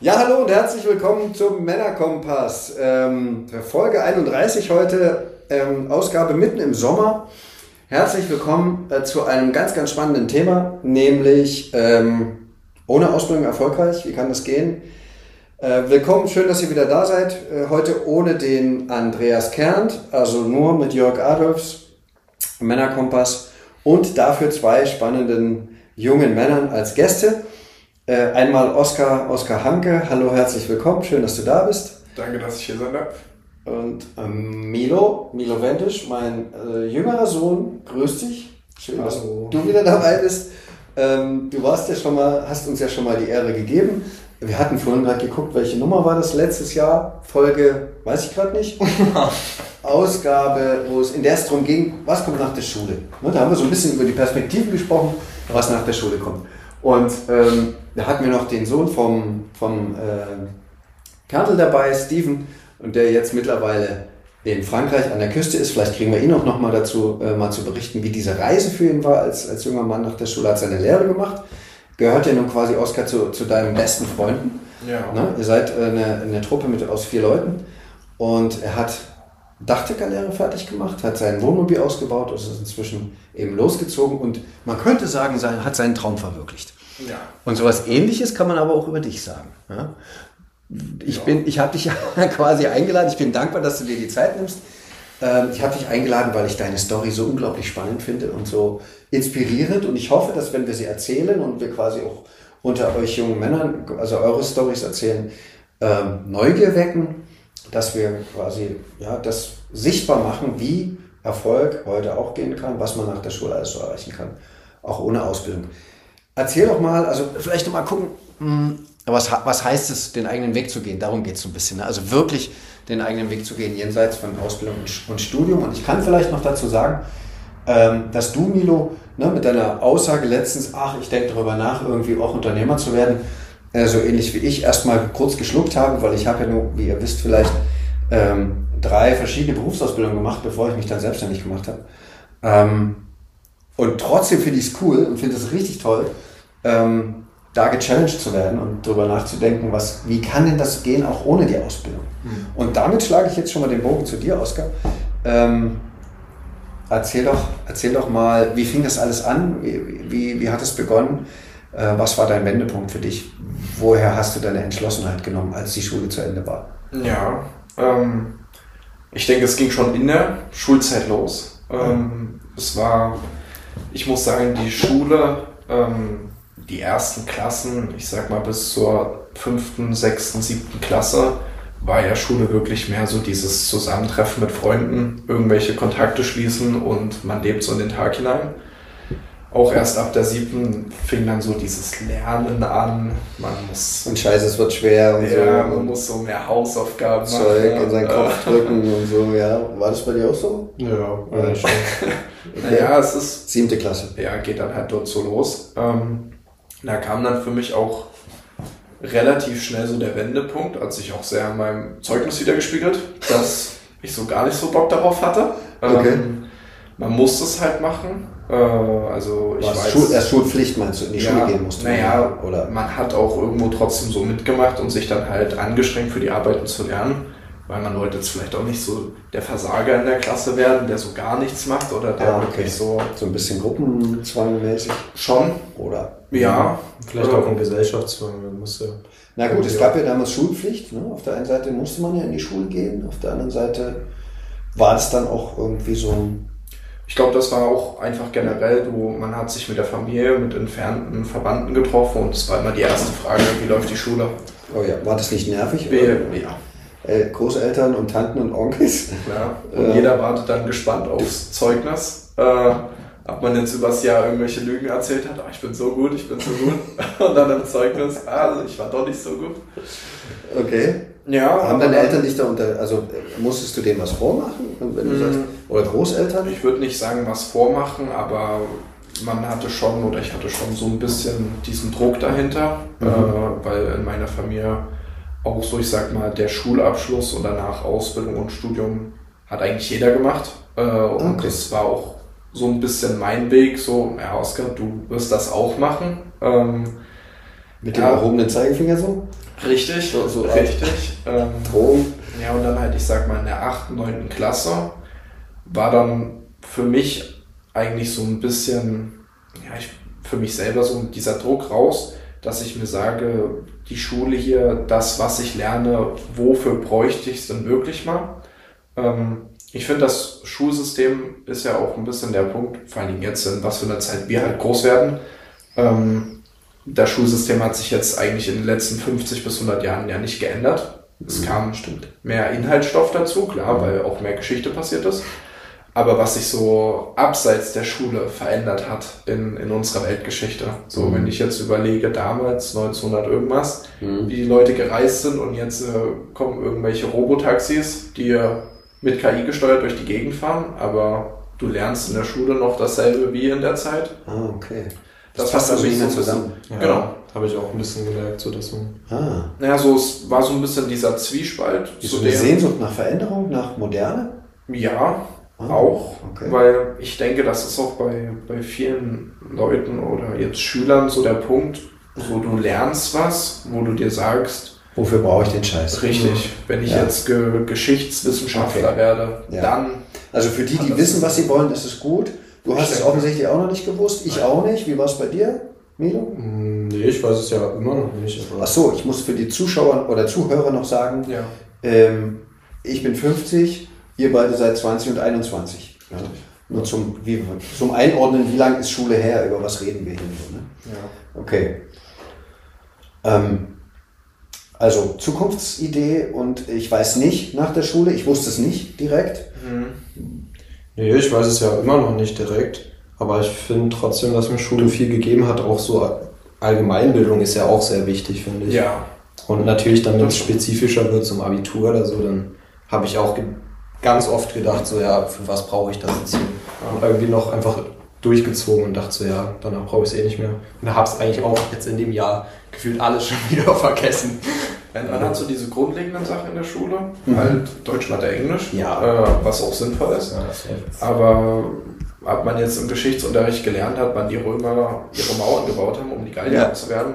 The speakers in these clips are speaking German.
Ja, hallo und herzlich willkommen zum Männerkompass. Folge 31 heute, Ausgabe mitten im Sommer. Herzlich willkommen zu einem ganz, ganz spannenden Thema, nämlich ohne Ausbildung erfolgreich. Wie kann das gehen? Willkommen, schön, dass ihr wieder da seid. Heute ohne den Andreas Kernt, also nur mit Jörg Adolfs, Männerkompass und dafür zwei spannenden jungen Männern als Gäste. Einmal Oskar Hanke, hallo, herzlich willkommen, schön, dass du da bist. Danke, dass ich hier sein darf. Und Milo Wendisch, mein jüngerer Sohn, grüß dich, schön, dass du wieder dabei bist. Du warst ja schon mal, hast uns ja schon mal die Ehre gegeben. Wir hatten vorhin gerade geguckt, welche Nummer war das letztes Jahr, Folge, weiß ich gerade nicht, Ausgabe, in der es darum ging, was kommt nach der Schule. Da haben wir so ein bisschen über die Perspektiven gesprochen, was nach der Schule kommt. Und da hatten wir noch den Sohn vom Kernel dabei, Steven, und der jetzt mittlerweile in Frankreich an der Küste ist. Vielleicht kriegen wir ihn auch noch mal dazu, mal zu berichten, wie diese Reise für ihn war als junger Mann nach der Schule. Hat seine Lehre gemacht. Gehört ja nun quasi, Oskar, zu deinen besten Freunden. Ja. Ne? Ihr seid eine Truppe aus 4 Leuten. Und er hat Dachdeckerlehre fertig gemacht, hat sein Wohnmobil ausgebaut und ist inzwischen eben losgezogen. Und man könnte sagen, hat seinen Traum verwirklicht. Ja. Und sowas Ähnliches kann man aber auch über dich sagen. Ja? Ich habe dich ja quasi eingeladen. Ich bin dankbar, dass du dir die Zeit nimmst. Ich habe dich eingeladen, weil ich deine Story so unglaublich spannend finde und so inspirierend. Und ich hoffe, dass wenn wir sie erzählen und wir quasi auch unter euch jungen Männern, also eure Storys erzählen, Neugier wecken, dass wir quasi das sichtbar machen, wie Erfolg heute auch gehen kann, was man nach der Schule alles so erreichen kann, auch ohne Ausbildung. Erzähl doch mal, also vielleicht noch mal gucken, was heißt es, den eigenen Weg zu gehen? Darum geht es so ein bisschen. Ne? Also wirklich den eigenen Weg zu gehen, jenseits von Ausbildung und Studium. Und ich kann vielleicht noch dazu sagen, dass du, Milo, mit deiner Aussage letztens, ich denke darüber nach, irgendwie auch Unternehmer zu werden, so ähnlich wie ich, erstmal kurz geschluckt habe, weil ich habe ja nur, wie ihr wisst, vielleicht 3 verschiedene Berufsausbildungen gemacht, bevor ich mich dann selbstständig gemacht habe. Und trotzdem finde ich es cool und finde es richtig toll, da gechallenged zu werden und darüber nachzudenken, wie kann denn das gehen, auch ohne die Ausbildung. Und damit schlage ich jetzt schon mal den Bogen zu dir, Oskar. Erzähl doch mal, wie fing das alles an? Wie hat es begonnen? Was war dein Wendepunkt für dich? Woher hast du deine Entschlossenheit genommen, als die Schule zu Ende war? Ja, ich denke, es ging schon in der Schulzeit los. Ich muss sagen, die Schule, die ersten Klassen, ich sag mal bis zur 5., 6., 7. Klasse, war ja Schule wirklich mehr so dieses Zusammentreffen mit Freunden, irgendwelche Kontakte schließen und man lebt so in den Tag hinein. Auch erst ab der 7. fing dann so dieses Lernen an. Und Scheiße, es wird schwer und so. Ja, man muss so mehr Hausaufgaben machen. Zeug in seinen Kopf drücken und so, ja. War das bei dir auch so? Ja, schon. Okay. Naja, es ist... 7. Klasse. Ja, geht dann halt dort so los. Da kam dann für mich auch relativ schnell so der Wendepunkt, hat sich auch sehr in meinem Zeugnis wiedergespiegelt, dass ich so gar nicht so Bock darauf hatte. Okay. Man musste es halt machen. Also ich weiß... Erst Schulpflicht meinst du, in die Schule gehen musst du? Naja, oder? Man hat auch irgendwo trotzdem so mitgemacht und sich dann halt angestrengt für die Arbeiten zu lernen, weil man wollte jetzt vielleicht auch nicht so der Versager in der Klasse werden, der so gar nichts macht oder der wirklich so... So ein bisschen gruppenzwangmäßig? Schon. Oder? Ja. Vielleicht auch ein Gesellschaftszwang, man musste... Na gut, es gab ja damals Schulpflicht. Ne? Auf der einen Seite musste man ja in die Schule gehen, auf der anderen Seite war es dann auch irgendwie so ein... Ich glaube, das war auch einfach generell, man hat sich mit der Familie, mit entfernten Verwandten getroffen und es war immer die erste Frage, wie läuft die Schule? Oh ja, war das nicht nervig? Ja. Großeltern und Tanten und Onkels? Ja, und jeder wartet dann gespannt aufs Zeugnis. Ob man jetzt übers Jahr irgendwelche Lügen erzählt hat, ich bin so gut. Und dann im Zeugnis, ich war doch nicht so gut. Okay. Ja, haben deine Eltern dich da also musstest du denen was vormachen, wenn du sagst, oder Großeltern? Ich würde nicht sagen, was vormachen, aber man hatte schon, oder ich hatte schon so ein bisschen diesen Druck dahinter, weil in meiner Familie auch so, ich sag mal, der Schulabschluss und danach Ausbildung und Studium hat eigentlich jeder gemacht. Und das war auch so ein bisschen mein Weg, so, ja, Oskar, du wirst das auch machen. Mit dem erhobenen Zeigefinger so? Richtig, so richtig. Drogen. Ja, und dann halt, ich sag mal, in der 8., 9. Klasse war dann für mich eigentlich so ein bisschen, für mich selber so dieser Druck raus, dass ich mir sage, die Schule hier, das, was ich lerne, wofür bräuchte ich es denn wirklich mal? Ich finde, das Schulsystem ist ja auch ein bisschen der Punkt, vor allem jetzt, in was für einer Zeit wir halt groß werden. Das Schulsystem hat sich jetzt eigentlich in den letzten 50 bis 100 Jahren ja nicht geändert. Es kam mehr Inhaltsstoff dazu, klar, weil auch mehr Geschichte passiert ist. Aber was sich so abseits der Schule verändert hat in unserer Weltgeschichte. So, wenn ich jetzt überlege, damals 1900 irgendwas, wie die Leute gereist sind und jetzt kommen irgendwelche Robotaxis, die mit KI gesteuert durch die Gegend fahren, aber du lernst in der Schule noch dasselbe wie in der Zeit. Ah, okay. Das passt also nicht zusammen. Ja, genau. Habe ich auch ein bisschen gemerkt, so dass man. Naja, so es war so ein bisschen dieser Zwiespalt. So eine Sehnsucht nach Veränderung, nach Moderne? Ja, auch. Okay. Weil ich denke, das ist auch bei vielen Leuten oder jetzt Schülern so der Punkt, so du lernst was, wo du dir sagst, wofür brauche ich den Scheiß? Richtig, wenn ich jetzt Geschichtswissenschaftler werde, dann... Also für die wissen, was sie wollen, ist es gut. Du hast es offensichtlich auch noch nicht gewusst, ich auch nicht. Wie war es bei dir, Milo? Nee, ich weiß es ja immer noch nicht. Ach so, ich muss für die Zuschauer oder Zuhörer noch sagen, ich bin 50, ihr beide seid 20 und 21. Ja. Nur zum Einordnen, wie lange ist Schule her, über was reden wir hier so, ne? Ja. Okay. Also Zukunftsidee und ich weiß nicht nach der Schule, ich wusste es nicht direkt. Nee, ich weiß es ja immer noch nicht direkt, aber ich finde trotzdem, dass mir Schule viel gegeben hat. Auch so Allgemeinbildung ist ja auch sehr wichtig, finde ich. Ja. Und natürlich dann, wenn es spezifischer wird zum Abitur oder so, dann habe ich auch ganz oft gedacht, so ja, für was brauche ich das jetzt hier? Und irgendwie noch einfach durchgezogen und dachte so, ja, danach brauche ich es eh nicht mehr. Und habe es eigentlich auch jetzt in dem Jahr gefühlt alles schon wieder vergessen. Man hat so diese grundlegenden Sachen in der Schule, halt Deutsch, Mathe, Englisch, was auch sinnvoll ist. Ja, aber ob man jetzt im Geschichtsunterricht gelernt hat, wann die Römer ihre Mauern gebaut haben, um die Gallier abzuwehren,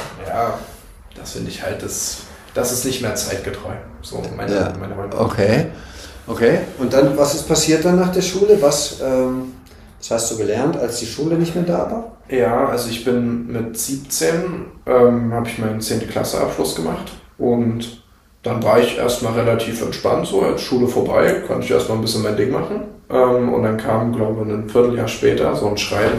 das finde ich halt, das ist nicht mehr zeitgetreu. So meine Meinung. Okay. Und dann, was ist passiert dann nach der Schule? Was hast du gelernt, als die Schule nicht mehr da war? Ja, also ich bin mit 17, habe ich meinen 10. Klasse Abschluss gemacht und dann war ich erstmal relativ entspannt, so als Schule vorbei, konnte ich erstmal ein bisschen mein Ding machen und dann kam, glaube ich, ein Vierteljahr später so ein Schreiben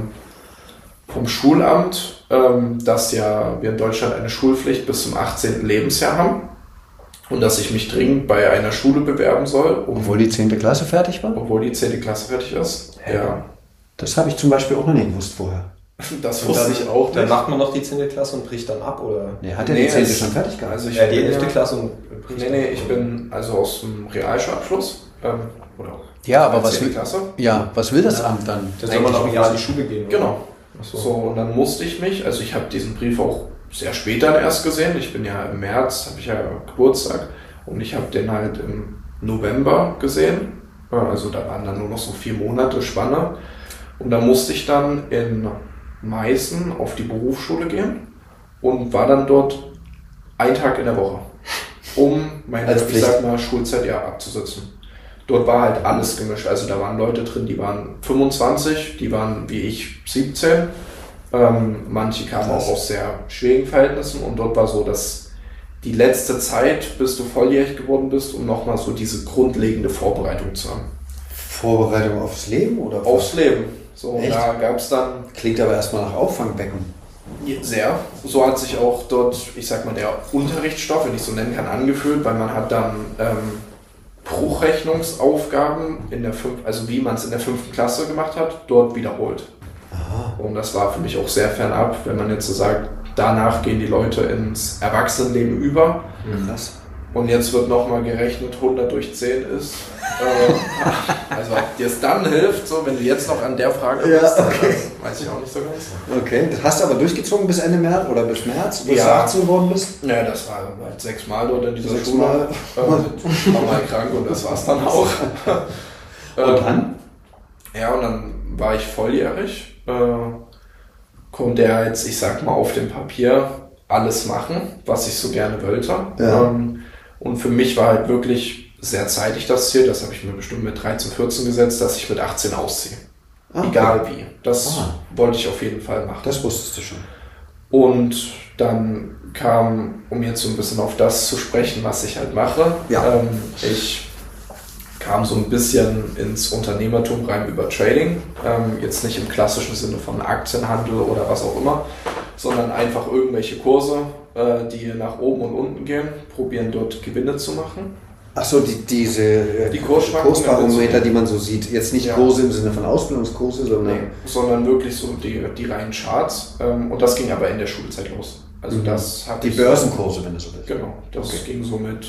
vom Schulamt, dass ja wir in Deutschland eine Schulpflicht bis zum 18. Lebensjahr haben und dass ich mich dringend bei einer Schule bewerben soll. Obwohl die 10. Klasse fertig war? Obwohl die 10. Klasse fertig ist, ja. Das habe ich zum Beispiel auch noch nicht gewusst vorher. Das wusste ich auch nicht. Dann macht man noch die 10. Klasse und bricht dann ab, oder? Nee, hat er die 10. schon fertig gehabt? Also die 11. Klasse und bricht Nee, ich bin also aus dem Realschulabschluss. Aber was will das Ja. Amt dann? Da soll man noch ein Jahr in die Schule gehen. Genau. Achso. So, und dann musste ich mich, also ich habe diesen Brief auch sehr spät dann erst gesehen. Ich bin ja im März, habe ich ja Geburtstag und ich habe den halt im November gesehen. Also da waren dann nur noch so 4 Monate Spanne. Und da musste ich dann in Meißen auf die Berufsschule gehen und war dann dort einen Tag in der Woche, um meine, ich sag mal, Schulzeit abzusitzen. Dort war halt alles gemischt. Also da waren Leute drin, die waren 25, die waren wie ich 17. Manche kamen auch aus sehr schwierigen Verhältnissen und dort war so, dass die letzte Zeit, bis du volljährig geworden bist, um nochmal so diese grundlegende Vorbereitung zu haben. Vorbereitung aufs Leben oder aufs Leben. So, echt? Da gab es dann... Klingt aber erstmal nach Auffangbecken. Sehr. So hat sich auch dort, ich sag mal, der Unterrichtsstoff, wenn ich so nennen kann, angefühlt, weil man hat dann Bruchrechnungsaufgaben also wie man es in der 5. Klasse gemacht hat, dort wiederholt. Aha. Und das war für mich auch sehr fernab, wenn man jetzt so sagt, danach gehen die Leute ins Erwachsenenleben über. Krass. Und jetzt wird nochmal gerechnet, 100 durch 10 ist. Also ob dir es dann hilft, so wenn du jetzt noch an der Frage bist, weiß ich auch nicht so ganz. Okay, das hast du aber durchgezogen bis Ende März oder bis März, bis du Ja. 18 geworden bist? Ja, das war halt 6 Mal dort in dieser 6 Schule. Mal. Ich war mal krank und das war's dann auch. Und dann? Ja, und dann war ich volljährig konnte er jetzt, ich sag mal, auf dem Papier alles machen, was ich so gerne wollte. Ja. Und für mich war halt wirklich sehr zeitig das Ziel, das habe ich mir bestimmt mit 13, 14 gesetzt, dass ich mit 18 ausziehe. Ah, Egal wie. Das Ah. wollte ich auf jeden Fall machen. Das wusstest du schon. Und dann kam, um jetzt so ein bisschen auf das zu sprechen, was ich halt mache, Ja. ich kam so ein bisschen ins Unternehmertum rein über Trading, jetzt nicht im klassischen Sinne von Aktienhandel oder was auch immer, sondern einfach irgendwelche Kurse, die nach oben und unten gehen, probieren dort Gewinne zu machen. Achso, diese Die Kursschwankungen, Kursbarometer, die man so sieht. Jetzt nicht Ja. Kurse im Sinne von Ausbildungskurse, Sondern wirklich so die reinen Charts. Und das ging aber in der Schulzeit los. Also das hatte die ich Börsenkurse, wenn du so willst. Genau, das Okay. ging so mit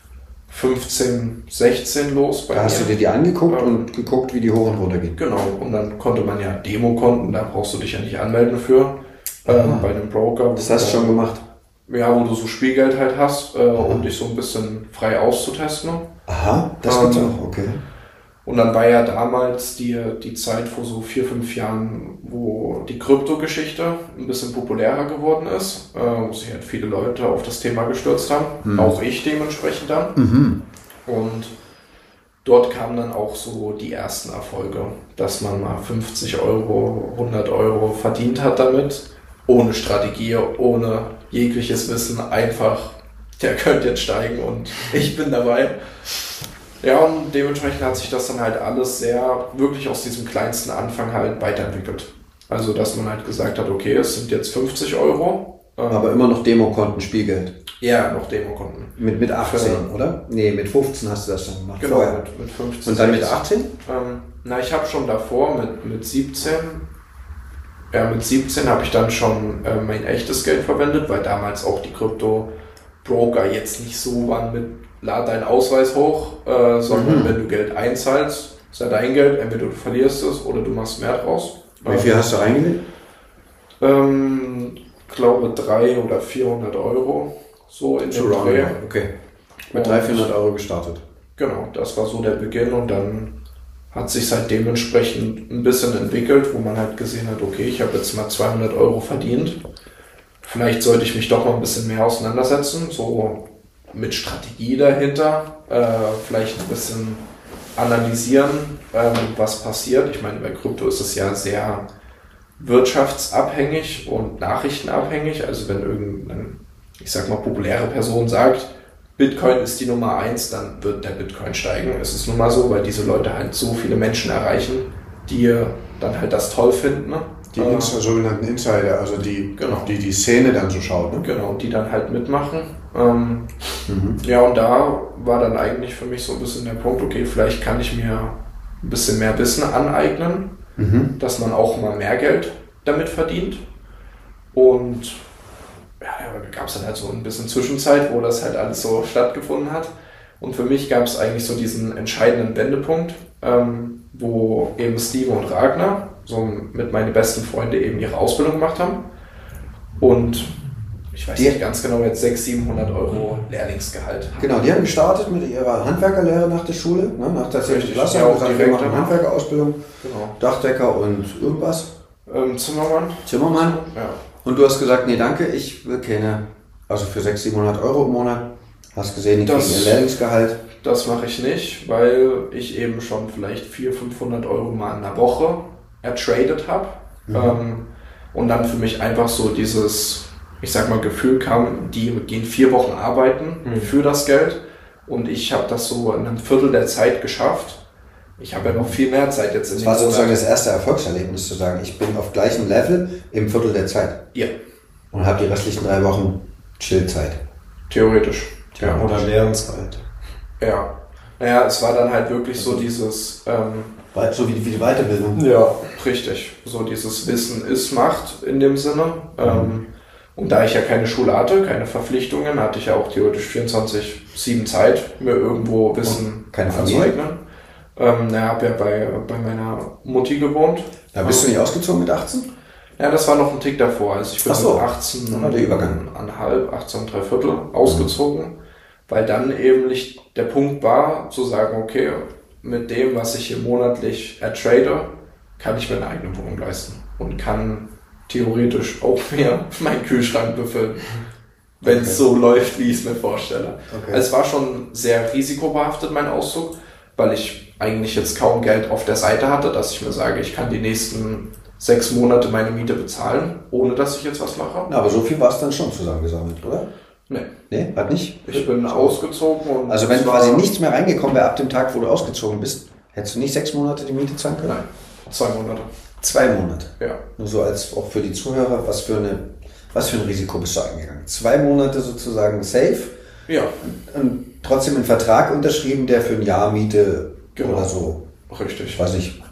15, 16 los bei Da hast du dir die angeguckt und geguckt, wie die hoch und runter gehen. Genau, und dann konnte man ja Demokonten, da brauchst du dich ja nicht anmelden für, bei einem Broker. Das hast du schon gemacht. Ja, wo du so Spielgeld halt hast, um dich so ein bisschen frei auszutesten. Aha, das gibt's auch, okay. Und dann war ja damals die Zeit vor so 4, 5 Jahren, wo die Kryptogeschichte ein bisschen populärer geworden ist, wo sich halt viele Leute auf das Thema gestürzt haben, auch ich dementsprechend dann. Und dort kamen dann auch so die ersten Erfolge, dass man mal 50 Euro, 100 Euro verdient hat damit, ohne Strategie, ohne jegliches Wissen, einfach, der könnte jetzt steigen und ich bin dabei. Ja, und dementsprechend hat sich das dann halt alles sehr, wirklich aus diesem kleinsten Anfang halt weiterentwickelt. Also, dass man halt gesagt hat, okay, es sind jetzt 50 Euro. Aber immer noch Demokonten, Spielgeld. Ja, noch Demokonten. Mit 18, oder? Nee, mit 15 hast du das dann gemacht. Genau, Vorher. mit 15. Und dann mit 16. 18? Na, ich habe schon davor mit 17, mit 17 habe ich dann schon mein echtes Geld verwendet, weil damals auch die Krypto-Broker jetzt nicht so waren mit lad deinen Ausweis hoch, sondern wenn du Geld einzahlst, ist ja dein Geld, entweder du verlierst es oder du machst mehr draus. Wie viel hast du reingelegt? Glaube 300 oder 400 Euro, so in dem Dreh. Okay. Mit 300, 400 Euro gestartet. Genau, das war so der Beginn und dann hat sich halt dementsprechend ein bisschen entwickelt, wo man halt gesehen hat, okay, ich habe jetzt mal 200 Euro verdient. Vielleicht sollte ich mich doch mal ein bisschen mehr auseinandersetzen, so mit Strategie dahinter, vielleicht ein bisschen analysieren, was passiert. Ich meine, bei Krypto ist es ja sehr wirtschaftsabhängig und nachrichtenabhängig. Also wenn irgendeine, ich sag mal, populäre Person sagt, Bitcoin ist die Nummer 1, dann wird der Bitcoin steigen. Es ist nun mal so, weil diese Leute halt so viele Menschen erreichen, die dann halt das toll finden. Ne? Die sogenannten Insider, also die Szene dann so schaut. Ne? Genau, die dann halt mitmachen. Ja, und da war dann eigentlich für mich so ein bisschen der Punkt, okay, vielleicht kann ich mir ein bisschen mehr Wissen aneignen, dass man auch mal mehr Geld damit verdient. Und ja, da gab es dann halt so ein bisschen Zwischenzeit, wo das halt alles so stattgefunden hat. Und für mich gab es eigentlich so diesen entscheidenden Wendepunkt, wo eben Steve und Ragnar, so mit meinen besten Freunden, eben ihre Ausbildung gemacht haben. Und ich weiß nicht ganz genau, jetzt 600, 700 Euro Lehrlingsgehalt. Genau, die haben gestartet mit ihrer Handwerkerlehre nach der Schule, ne, nach der 10. Klasse, ja, haben auch gesagt, wir direkt machen danach. Handwerkerausbildung, Genau. Dachdecker und irgendwas. Zimmermann. Ja. Und du hast gesagt, nee, danke, ich will keine, also für 600, 700 Euro im Monat. Hast gesehen, die kriegen ihr Lehrlingsgehalt. Das mache ich nicht, weil ich eben schon vielleicht 400, 500 Euro mal in der Woche ertradet habe. Und dann für mich einfach so dieses, ich sag mal, Gefühl kam, die gehen 4 Wochen arbeiten für das Geld. Und ich habe das so in einem Viertel der Zeit geschafft. Ich habe ja noch viel mehr Zeit jetzt in Das war sozusagen das erste Erfolgserlebnis, zu sagen, ich bin auf gleichem Level im Viertel der Zeit. Ja. Und habe die restlichen 3 Wochen Chillzeit. Theoretisch. Ja, oder Lehrensgehalt. Ja. Naja, es war dann halt wirklich so dieses... So wie die Weiterbildung. Ja. Richtig. So dieses Wissen ist Macht in dem Sinne. Und da ich ja keine Schule hatte, keine Verpflichtungen, hatte ich ja auch theoretisch 24/7 Zeit, mir irgendwo Wissen anzueignen. Habe ja bei meiner Mutti gewohnt. Da bist du nicht ausgezogen mit 18? Ja, das war noch ein Tick davor. Also ich bin so. mit 18, der Übergang. 18 3/4 ausgezogen, weil dann eben nicht der Punkt war, zu sagen, okay, mit dem, was ich hier monatlich ertrade, kann ich mir eine eigene Wohnung leisten und kann theoretisch auch mehr meinen Kühlschrank befüllen, wenn es so läuft, wie ich es mir vorstelle. Okay. Also es war schon sehr risikobehaftet, mein Auszug, weil ich eigentlich jetzt kaum Geld auf der Seite hatte, dass ich mir sage, ich kann die nächsten 6 Monate meine Miete bezahlen, ohne dass ich jetzt was mache. Aber so viel war es dann schon zusammengesammelt, oder? Nee. Nee, hat nicht? Ich bin ausgezogen und... Also wenn quasi nichts mehr reingekommen wäre ab dem Tag, wo du ausgezogen bist, hättest du nicht 6 Monate die Miete zahlen können? Nein, 2 Monate. 2 Monate? Ja. Nur so als auch für die Zuhörer, was für ein Risiko bist du eingegangen? 2 Monate sozusagen safe? Ja. Und trotzdem einen Vertrag unterschrieben, der für ein Jahr Miete oder so, Richtig. ich weiß nicht,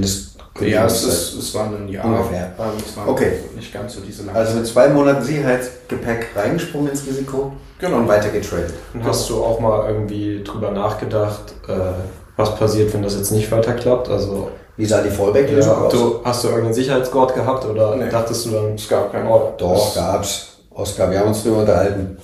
Ja, es war ein Jahr. Ungefähr. Es war Okay. nicht ganz so diese lange. Also mit 2 Monaten Sicherheitsgepäck reingesprungen ins Risiko und weiter getradet. Und hast du auch mal irgendwie drüber nachgedacht, was passiert, wenn das jetzt nicht weiter klappt? Also Wie sah die Fallback-Lösung aus? hast du irgendeinen Sicherheitsgurt gehabt oder Nee. dachtest du dann? Es gab keinen. Doch, gab's. Oskar, wir haben uns darüber unterhalten.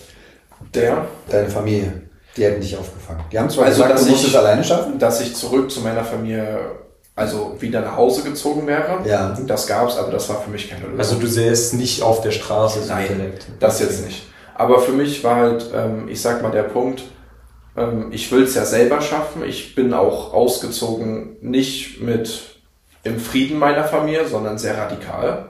Deine Familie, die hätten dich aufgefangen. Die haben zwar gesagt, du musst es alleine schaffen. Dass ich zurück zu meiner Familie, also wieder nach Hause gezogen wäre. Ja. Das gab's, aber das war für mich keine Lösung. Also du sähst nicht auf der Straße so Nein, direkt. das jetzt nicht. Aber für mich war halt, ich sag mal, der Punkt, ich will es ja selber schaffen. Ich bin auch ausgezogen, nicht mit im Frieden meiner Familie, sondern sehr radikal.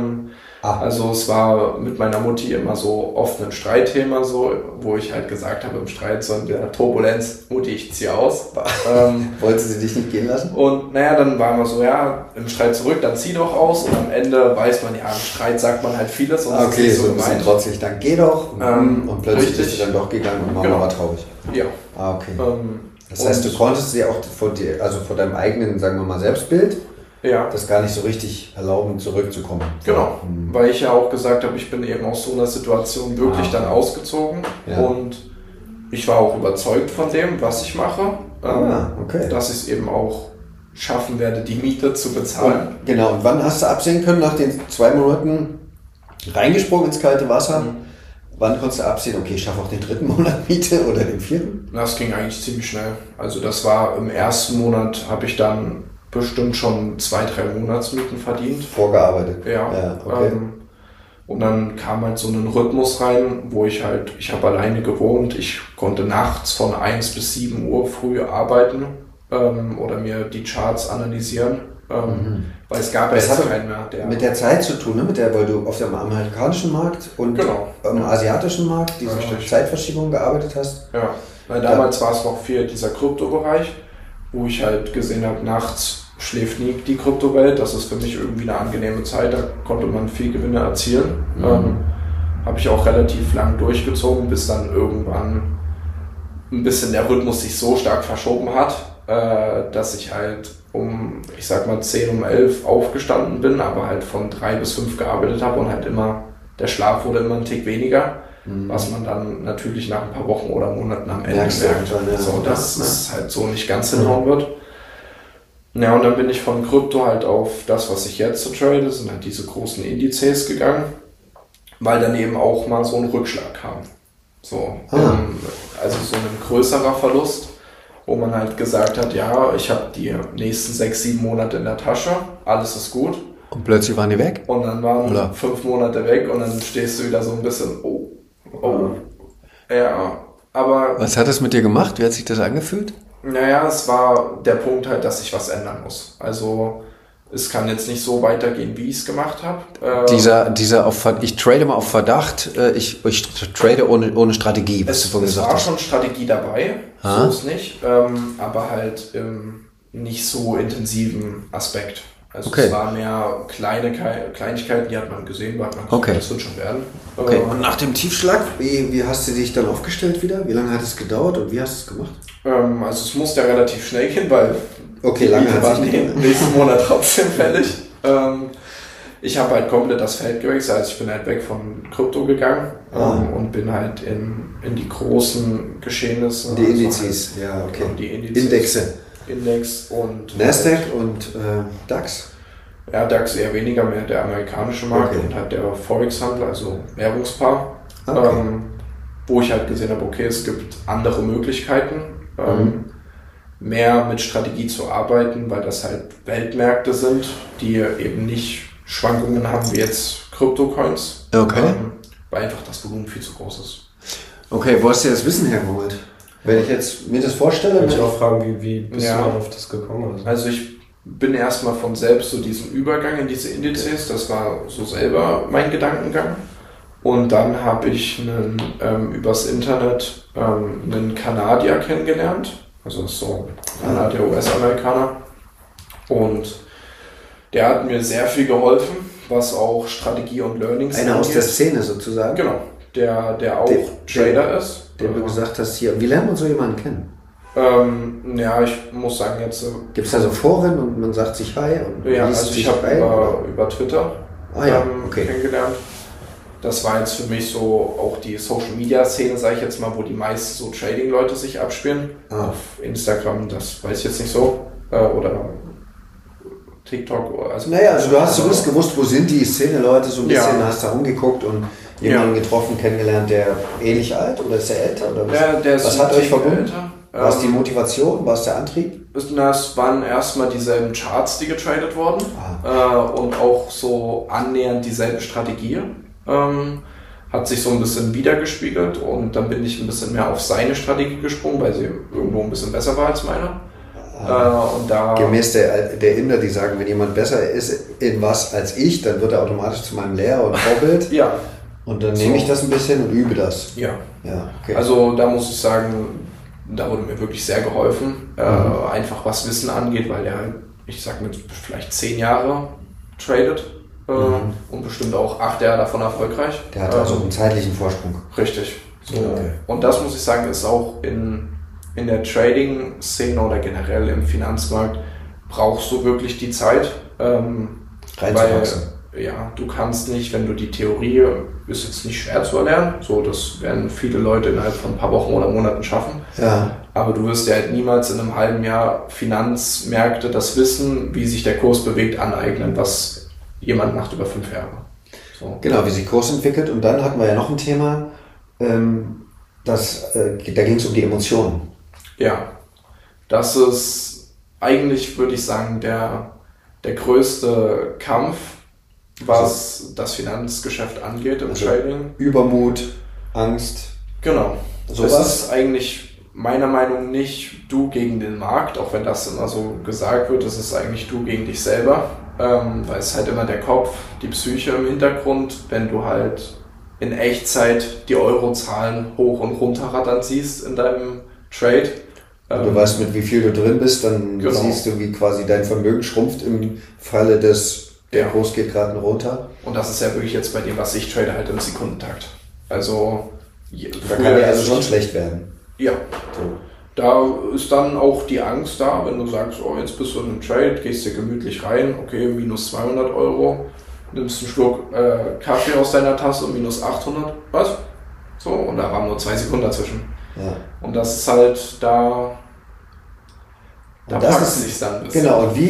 Also es war mit meiner Mutti immer so oft ein Streitthema, so, wo ich halt gesagt habe im Streit, so in der Turbulenz, Mutti, ich ziehe aus. Wollte sie dich nicht gehen lassen? Und naja, dann war immer so, ja, im Streit zurück, dann zieh doch aus. Und am Ende weiß man, ja, im Streit sagt man halt vieles. Und Okay, ist so ein bisschen trotzig, dann geh doch. Und plötzlich richtig. bist du dann doch gegangen und Mama Genau. war traurig. Ja. Okay. Das heißt, du konntest sie auch vor deinem eigenen, sagen wir mal, Selbstbild, Ja. das gar nicht so richtig erlauben, zurückzukommen. Genau, weil ich ja auch gesagt habe, ich bin eben aus so einer Situation wirklich dann ausgezogen und ich war auch überzeugt von dem, was ich mache, okay. dass ich es eben auch schaffen werde, die Miete zu bezahlen. Und, genau, und wann hast du absehen können, nach den 2 Monaten reingesprungen ins kalte Wasser? Wann konntest du absehen, okay, ich schaffe auch den 3. Monat Miete oder den 4.? Das ging eigentlich ziemlich schnell. Also das war im ersten Monat, habe ich dann bestimmt schon 2-3 Monatsmieten verdient. Vorgearbeitet. Ja, okay. Und dann kam halt so ein Rhythmus rein, wo ich habe alleine gewohnt, ich konnte nachts von 1 bis 7 Uhr früh arbeiten oder mir die Charts analysieren, weil es gab ja Das jetzt hat keinen mehr. Der mit der Zeit zu tun, ne? Weil du auf dem amerikanischen Markt und am asiatischen Markt diese Zeitverschiebung gearbeitet hast. Ja, weil damals war es noch viel dieser Kryptobereich, wo ich halt gesehen habe, nachts schläft nie die Kryptowelt. Das ist für mich irgendwie eine angenehme Zeit, da konnte man viel Gewinne erzielen. Habe ich auch relativ lang durchgezogen, bis dann irgendwann ein bisschen der Rhythmus sich so stark verschoben hat, dass ich halt um 10, 11 aufgestanden bin, aber halt von 3 bis 5 gearbeitet habe und halt immer, der Schlaf wurde immer ein Tick weniger, was man dann natürlich nach ein paar Wochen oder Monaten am Ende merkt, dass es halt so nicht ganz hinhauen wird. Ja, und dann bin ich von Krypto halt auf das, was ich jetzt so trade, sind halt diese großen Indizes gegangen, weil dann eben auch mal so ein Rückschlag kam. Also so ein größerer Verlust, wo man halt gesagt hat, ja, ich habe die nächsten 6, 7 Monate in der Tasche, alles ist gut. Und plötzlich waren die weg? Und dann waren 5 Monate weg und dann stehst du wieder so ein bisschen, ja, aber... Was hat das mit dir gemacht? Wie hat sich das angefühlt? Naja, es war der Punkt halt, dass ich was ändern muss. Also es kann jetzt nicht so weitergehen, wie ich es gemacht habe. Ich trade mal auf Verdacht, ich trade ohne Strategie, was du vorhin gesagt hast. Es war schon Strategie dabei, so ist nicht, aber halt im nicht so intensiven Aspekt. Also es war mehr Kleinigkeiten, die hat man gesehen, weil man gesagt, das wird schon werden. Okay. Und nach dem Tiefschlag, wie hast du dich dann aufgestellt wieder? Wie lange hat es gedauert und wie hast du es gemacht? Also es musste ja relativ schnell gehen, weil lange hat es nächsten Monat trotzdem fällig. Ich habe halt komplett das Feld gewechselt, also ich bin halt weg von Krypto gegangen und bin halt in die großen Geschehnisse. Die Indizes, Die Indizes. Index und Nasdaq und DAX? Ja, DAX eher weniger, mehr der amerikanische Markt und halt der Forex-Handel, also Währungspaar, wo ich halt gesehen habe, es gibt andere Möglichkeiten, mehr mit Strategie zu arbeiten, weil das halt Weltmärkte sind, die eben nicht Schwankungen haben wie jetzt Krypto-Coins, Okay. weil einfach das Volumen viel zu groß ist. Okay, wo hast du das Wissen hergeholt? Wenn ich jetzt mir das vorstelle... Kann ich auch fragen, wie bist Ja. du dann auf das gekommen? Also ich bin erstmal von selbst so diesen Übergang in diese Indizes, das war so selber mein Gedankengang. Und dann habe ich übers Internet einen Kanadier kennengelernt, also so Kanadier, US-Amerikaner. Und der hat mir sehr viel geholfen, was auch Strategie und Learnings Einer aus der Szene sozusagen? Genau, der auch Trader ist. Dem du gesagt hast, hier, wie lernt man so jemanden kennen? Ja, ich muss sagen jetzt... Gibt es da so Foren und man sagt sich Hi? Und Ja, liest also sich ich habe ein, oder? über Twitter Okay. kennengelernt. Das war jetzt für mich so auch die Social-Media-Szene, sage ich jetzt mal, wo die meisten so Trading-Leute sich abspielen. Auf Instagram, das weiß ich jetzt nicht so. Oder TikTok. Also Du hast zumindest gewusst, wo sind die Szene-Leute, so ein bisschen, hast da rumgeguckt und jemanden getroffen, kennengelernt, der ähnlich alt oder ist der älter? Oder was, Ja, der ist was hat euch verbunden? älter. War es die Motivation? War es der Antrieb? Es waren erstmal dieselben Charts, die getradet wurden und auch so annähernd dieselbe Strategie. Hat sich so ein bisschen wiedergespiegelt und dann bin ich ein bisschen mehr auf seine Strategie gesprungen, weil sie irgendwo ein bisschen besser war als meine. Und da Gemäß der Inder, die sagen, wenn jemand besser ist in was als ich, dann wird er automatisch zu meinem Lehrer und Vorbild. Ja. Und dann nehme ich das ein bisschen und übe das. Ja. Okay. Also da muss ich sagen, da wurde mir wirklich sehr geholfen, einfach was Wissen angeht, weil der, ich sag mit vielleicht 10 Jahre tradet und bestimmt auch 8 Jahre davon erfolgreich. Der hat also einen zeitlichen Vorsprung. Richtig. So. Okay. Und das muss ich sagen, ist auch in der Trading-Szene oder generell im Finanzmarkt brauchst du wirklich die Zeit. Reinzuwachsen. Ja, du kannst nicht, wenn du die Theorie, ist jetzt nicht schwer zu erlernen, so das werden viele Leute innerhalb von ein paar Wochen oder Monaten schaffen. Ja. Aber du wirst ja halt niemals in einem halben Jahr Finanzmärkte das Wissen, wie sich der Kurs bewegt, aneignen, was jemand macht über 5 Jahre. So. Genau, wie sich Kurs entwickelt. Und dann hatten wir ja noch ein Thema, da ging es um die Emotionen. Ja, das ist eigentlich, würde ich sagen, der größte Kampf, was das Finanzgeschäft angeht im Trading. Übermut, Angst. Genau. Sowas? Das ist eigentlich meiner Meinung nach nicht du gegen den Markt, auch wenn das immer so gesagt wird, es ist eigentlich du gegen dich selber, weil es halt immer der Kopf, die Psyche im Hintergrund, wenn du halt in Echtzeit die Eurozahlen hoch und runter rattern siehst in deinem Trade. Du weißt, mit wie viel du drin bist, dann Genau. siehst du, wie quasi dein Vermögen schrumpft im Falle der Kurs geht gerade runter. Und das ist ja wirklich jetzt bei dem, was ich trade, halt im Sekundentakt. Also Da kann ja also schon schlecht werden. Ja. So. Da ist dann auch die Angst da, wenn du sagst, oh, jetzt bist du in einem Trade, gehst dir gemütlich rein, okay, minus 200 Euro, nimmst einen Schluck Kaffee aus deiner Tasse, minus 800, was? So, und da waren nur 2 Sekunden dazwischen. Ja. Und das ist halt da Und das packt ist- sich dann ein bisschen. Genau, und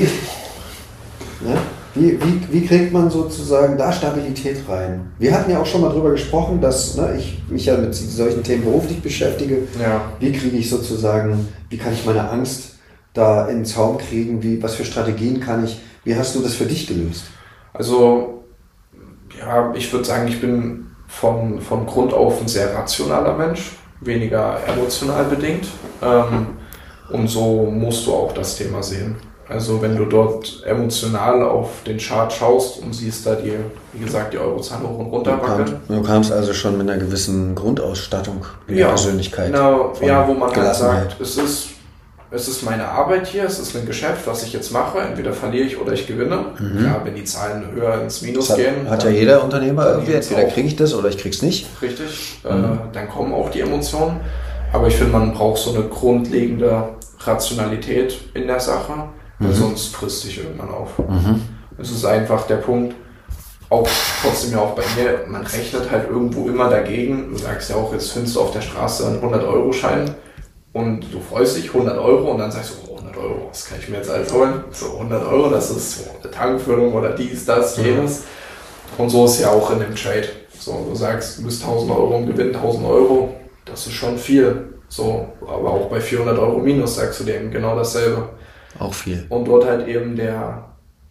wie kriegt man sozusagen da Stabilität rein? Wir hatten ja auch schon mal drüber gesprochen, dass ich mich ja mit solchen Themen beruflich beschäftige. Ja. Wie kriege ich sozusagen, wie kann ich meine Angst da in den Zaum kriegen? Was für Strategien kann ich, wie hast du das für dich gelöst? Also, ja, ich würde sagen, ich bin von Grund auf ein sehr rationaler Mensch, weniger emotional bedingt. Und so musst du auch das Thema sehen. Also wenn du dort emotional auf den Chart schaust und siehst da wie gesagt, die Eurozahlen hoch und runter wackeln. Du kamst also schon mit einer gewissen Grundausstattung in der Persönlichkeit. Genau, von ja, wo man halt Gelassenheit. sagt, es ist meine Arbeit hier, es ist ein Geschäft, was ich jetzt mache, entweder verliere ich oder ich gewinne. Klar, wenn die Zahlen höher ins Minus Das gehen. hat ja dann- jeder Unternehmer dann irgendwie, geht's entweder auch. kriege ich das oder ich krieg's nicht. Richtig, dann kommen auch die Emotionen. Aber ich finde, man braucht so eine grundlegende Rationalität in der Sache, weil sonst frisst sich irgendwann auf. Es ist einfach der Punkt, auch trotzdem ja auch bei mir, man rechnet halt irgendwo immer dagegen. Du sagst ja auch, jetzt findest du auf der Straße einen 100-Euro-Schein und du freust dich, 100 Euro, und dann sagst du, oh, 100 Euro, was kann ich mir jetzt alles holen? So 100 Euro, das ist so eine Tankfüllung oder dies, das, jenes. Und so ist ja auch in dem Trade. So, du sagst, du bist 1000 Euro im Gewinn, 1000 Euro, das ist schon viel. So, aber auch bei 400 Euro minus sagst du dem genau dasselbe. Auch viel. Und dort halt eben der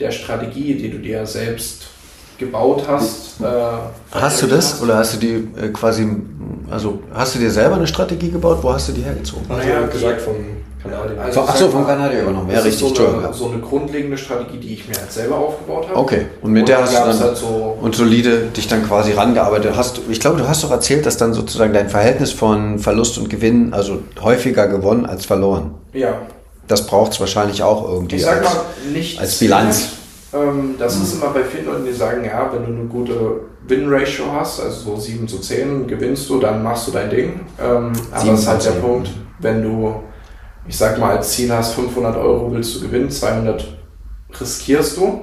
der Strategie, die du dir selbst gebaut hast. Hast du das oder hast du die quasi, also hast du dir selber eine Strategie gebaut? Wo hast du die hergezogen? Naja, gesagt vom Kanadier. Also vom Kanadier übernommen. Ja, richtig. So eine grundlegende Strategie, die ich mir halt selber aufgebaut habe. Okay, und mit der hast du dann halt so und solide dich dann quasi rangearbeitet. Ich glaube, du hast doch erzählt, dass dann sozusagen dein Verhältnis von Verlust und Gewinn, also häufiger gewonnen als verloren. Ja. Das braucht es wahrscheinlich auch irgendwie ich sag mal, nicht als Bilanz. Das ist immer bei vielen Leuten, die sagen, ja, wenn du eine gute Win-Ratio hast, also so 7:10 gewinnst du, dann machst du dein Ding. Aber das ist halt der Punkt, wenn du, ich sag mal, als Ziel hast, 500 Euro willst du gewinnen, 200 riskierst du,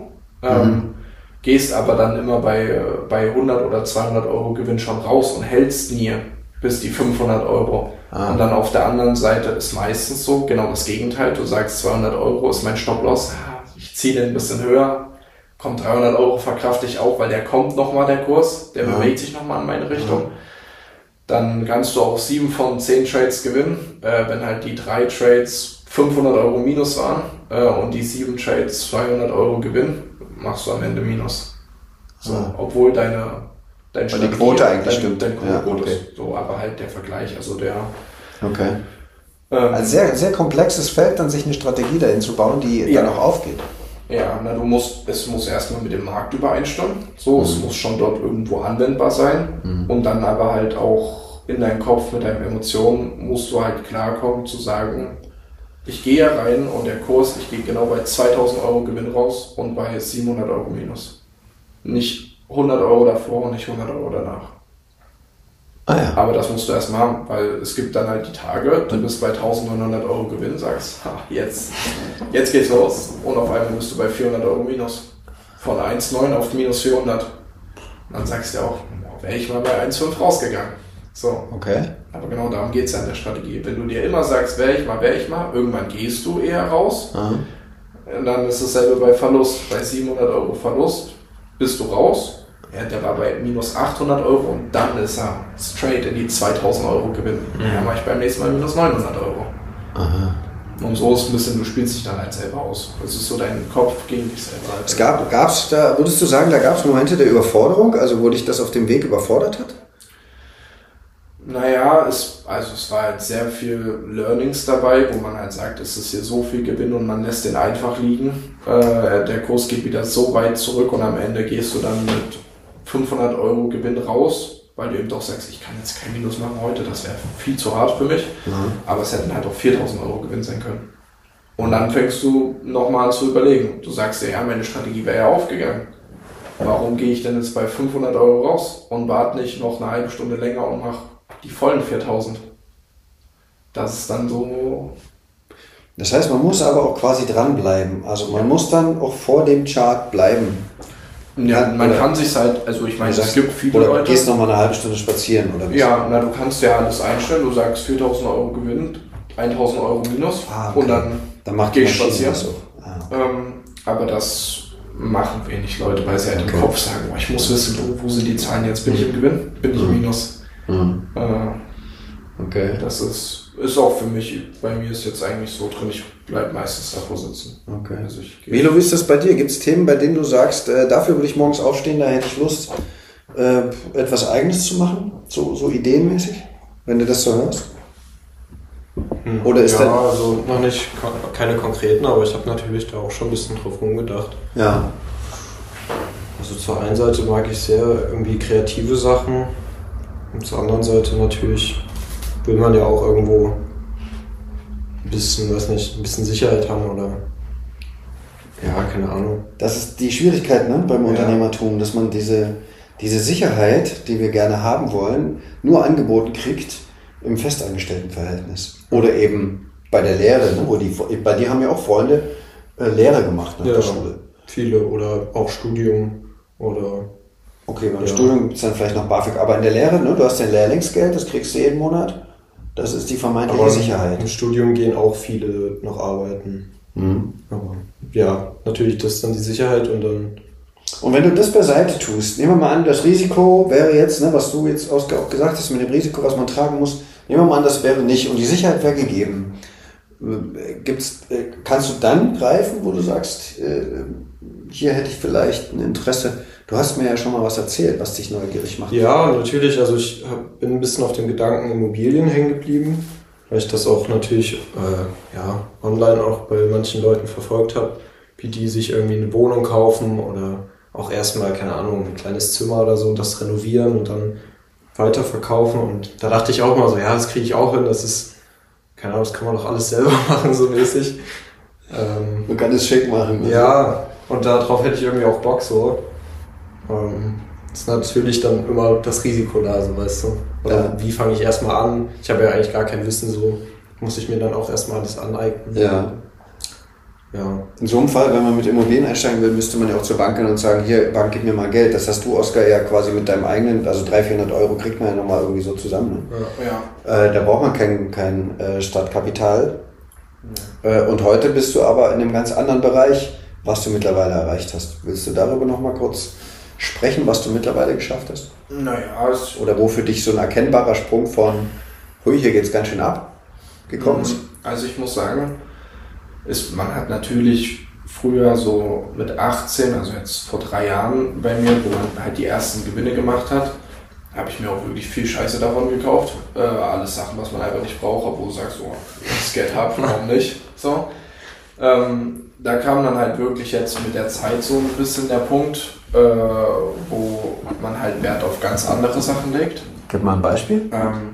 gehst aber dann immer bei 100 oder 200 Euro Gewinn schon raus und hältst nie bis die 500 Euro. Und dann auf der anderen Seite ist meistens so, genau das Gegenteil, du sagst 200 Euro ist mein Stop-Loss, ich ziehe den ein bisschen höher, kommt 300 Euro verkrafte ich auch, weil der kommt nochmal, der Kurs, der bewegt sich nochmal in meine Richtung. Dann kannst du auch 7 von 10 Trades gewinnen, wenn halt die 3 Trades 500 Euro minus waren und die 7 Trades 200 Euro Gewinn, machst du am Ende Minus. So, obwohl dein die Quote eigentlich stimmt. Dein Quote ist so, aber halt der Vergleich, also der... Okay. Also sehr, sehr komplexes Feld, dann sich eine Strategie dahin zu bauen, die dann auch aufgeht. Ja, es muss erstmal mit dem Markt übereinstimmen. So, es muss schon dort irgendwo anwendbar sein. Und dann aber halt auch in deinem Kopf mit deinen Emotionen musst du halt klarkommen zu sagen, ich gehe rein und der Kurs, ich gehe genau bei 2000 Euro Gewinn raus und bei 700 Euro Minus. Nicht 100 Euro davor und nicht 100 Euro danach. Aber das musst du erstmal haben, weil es gibt dann halt die Tage, du bist bei 1900 Euro Gewinn, sagst, jetzt geht's los und auf einmal bist du bei 400 Euro Minus. Von 1,9 auf minus 400. Dann sagst du ja auch, wäre ich mal bei 1,5 rausgegangen. So. Okay. Aber genau darum geht's ja in der Strategie. Wenn du dir immer sagst, wäre ich mal, irgendwann gehst du eher raus. Und dann ist dasselbe bei Verlust. Bei 700 Euro Verlust bist du raus. Ja, der war bei minus 800 Euro und dann ist er straight in die 2000 Euro Gewinn. Ja, mache ich beim nächsten Mal minus 900 Euro. Und so ist ein bisschen, du spielst dich dann halt selber aus. Das ist so dein Kopf gegen dich selber. Halt. Gab's da, würdest du sagen, da gab es Momente der Überforderung, also wo dich das auf dem Weg überfordert hat? Naja, es war halt sehr viel Learnings dabei, wo man halt sagt, es ist hier so viel Gewinn und man lässt den einfach liegen. Der Kurs geht wieder so weit zurück und am Ende gehst du dann mit 500 Euro Gewinn raus, weil du eben doch sagst, ich kann jetzt kein Minus machen heute, das wäre viel zu hart für mich. Aber es hätten halt auch 4000 Euro Gewinn sein können. Und dann fängst du nochmal an zu überlegen. Du sagst dir, ja, meine Strategie wäre ja aufgegangen. Warum gehe ich denn jetzt bei 500 Euro raus und warte nicht noch eine halbe Stunde länger und mache die vollen 4000? Das ist dann so... Das heißt, man muss aber auch quasi dranbleiben. Also man muss dann auch vor dem Chart bleiben. Ja, man kann sich halt, also ich meine, es gibt viele Leute... Oder gehst noch mal eine halbe Stunde spazieren, oder was? Ja, du kannst ja alles einstellen. Du sagst 4000 Euro Gewinn, 1000 Euro Minus und dann macht gehe ich spazieren. So. Okay. Aber das machen wenig Leute, weil sie halt im Kopf sagen, ich muss wissen, wo sind die Zahlen jetzt? Bin ich im Gewinn? Bin ich im Minus? Okay. Das ist auch für mich, bei mir ist jetzt eigentlich so drin, ich bleibe meistens davor sitzen. Okay. Also Milo, wie ist das bei dir? Gibt es Themen, bei denen du sagst, dafür würde ich morgens aufstehen, da hätte ich Lust, etwas Eigenes zu machen? So ideenmäßig, wenn du das so hörst? Oder ist also noch nicht keine konkreten, aber ich habe natürlich da auch schon ein bisschen drauf rumgedacht. Ja. Also zur einen Seite mag ich sehr irgendwie kreative Sachen und zur anderen Seite natürlich will man ja auch irgendwo ein bisschen Sicherheit haben oder ja, keine Ahnung. Das ist die Schwierigkeit, ne, beim Unternehmertum, dass man diese Sicherheit, die wir gerne haben wollen, nur angeboten kriegt im festangestellten Verhältnis. Oder eben bei der Lehre, ne, bei dir haben ja auch Freunde Lehre gemacht nach der Schule. Viele oder auch Studium oder... Okay, beim Studium gibt es dann vielleicht noch BAföG, aber in der Lehre, ne, du hast dein Lehrlingsgeld, das kriegst du jeden Monat. Das ist die vermeintliche Sicherheit. Im Studium gehen auch viele noch arbeiten. Aber ja, natürlich, das ist dann die Sicherheit und dann... Und wenn du das beiseite tust, nehmen wir mal an, das Risiko wäre jetzt, ne, was du jetzt auch gesagt hast, mit dem Risiko, was man tragen muss, nehmen wir mal an, das wäre nicht und die Sicherheit wäre gegeben. Kannst du dann greifen, wo du sagst, hier hätte ich vielleicht ein Interesse. Du hast mir ja schon mal was erzählt, was dich neugierig macht. Ja, natürlich. Also ich bin ein bisschen auf dem Gedanken Immobilien hängen geblieben, weil ich das auch natürlich online auch bei manchen Leuten verfolgt habe, wie die sich irgendwie eine Wohnung kaufen oder auch erstmal, keine Ahnung, ein kleines Zimmer oder so und das renovieren und dann weiterverkaufen. Und da dachte ich auch mal so, ja, das kriege ich auch hin, das ist, keine Ahnung, das kann man doch alles selber machen, so mäßig. Man kann es schick machen. Also. Ja, und darauf hätte ich irgendwie auch Bock so. Ist natürlich dann immer das Risiko da, so weißt du. Oder wie fange ich erstmal an? Ich habe ja eigentlich gar kein Wissen, so muss ich mir dann auch erstmal alles aneignen. Ja. Ja. In so einem Fall, wenn man mit Immobilien einsteigen will, müsste man ja auch zur Bank gehen und sagen, hier, Bank, gib mir mal Geld. Das hast du, Oskar, ja quasi mit deinem eigenen, also 300-400 Euro kriegt man ja nochmal irgendwie so zusammen. Ne? Ja. Da braucht man kein Startkapital. Und heute bist du aber in einem ganz anderen Bereich, was du mittlerweile erreicht hast. Willst du darüber nochmal kurz sprechen, was du mittlerweile geschafft hast? Naja, Oder wo für dich so ein erkennbarer Sprung von, hui, hier geht's ganz schön ab, gekommen ist? Also ich muss sagen, man hat natürlich früher so mit 18, also jetzt vor 3 Jahren bei mir, wo man halt die ersten Gewinne gemacht hat, habe ich mir auch wirklich viel Scheiße davon gekauft. Alles Sachen, was man einfach nicht braucht, obwohl du sagst, oh, wenn ich das Geld habe, warum nicht? So. Da kam dann halt wirklich jetzt mit der Zeit so ein bisschen der Punkt, wo man halt Wert auf ganz andere Sachen legt. Gib mal ein Beispiel.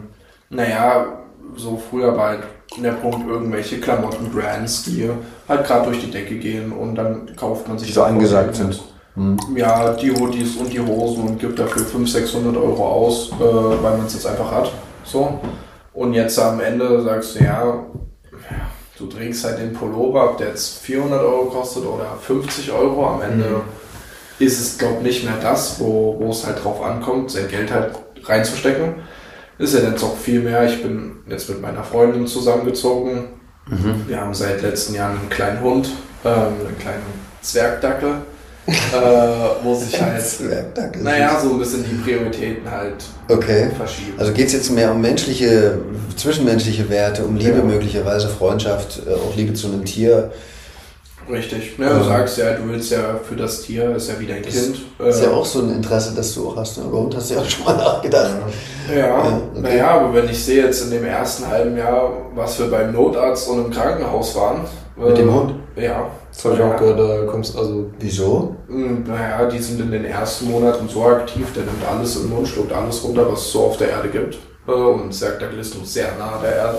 So früher war halt der Punkt irgendwelche Klamotten-Brands, die halt gerade durch die Decke gehen und dann kauft man sich... Die so angesagt sind. Ja, die Hoodies und die Hosen und gibt dafür 500-600 Euro aus, weil man es jetzt einfach hat. So. Und jetzt am Ende sagst du, ja, du trägst halt den Pullover, ob der jetzt 400 Euro kostet oder 50 Euro. Am Ende ist es, glaube ich, nicht mehr das, wo es halt drauf ankommt, sein Geld halt reinzustecken. Ist ja jetzt auch viel mehr. Ich bin jetzt mit meiner Freundin zusammengezogen. Wir haben seit letzten Jahren einen kleinen Hund, einen kleinen Zwergdackel. Wo sich halt, so ein bisschen die Prioritäten halt verschieben. Also geht es jetzt mehr um zwischenmenschliche Werte, um Liebe möglicherweise, Freundschaft, auch Liebe zu einem Tier. Richtig. Ja, du sagst ja, du willst ja für das Tier, ist ja wie dein Kind. Ist ja auch so ein Interesse, das du auch hast. Ne? Über Hund hast du ja auch schon mal nachgedacht. Aber wenn ich sehe jetzt in dem ersten halben Jahr, was wir beim Notarzt und im Krankenhaus waren. Mit dem Hund? Ja. Das habe ich auch gehört, da kommst also... Wieso? Naja, die sind in den ersten Monaten so aktiv, der nimmt alles im Mund, schluckt alles runter, was es so auf der Erde gibt. Und Zwergdackel ist nur sehr nah an der Erde.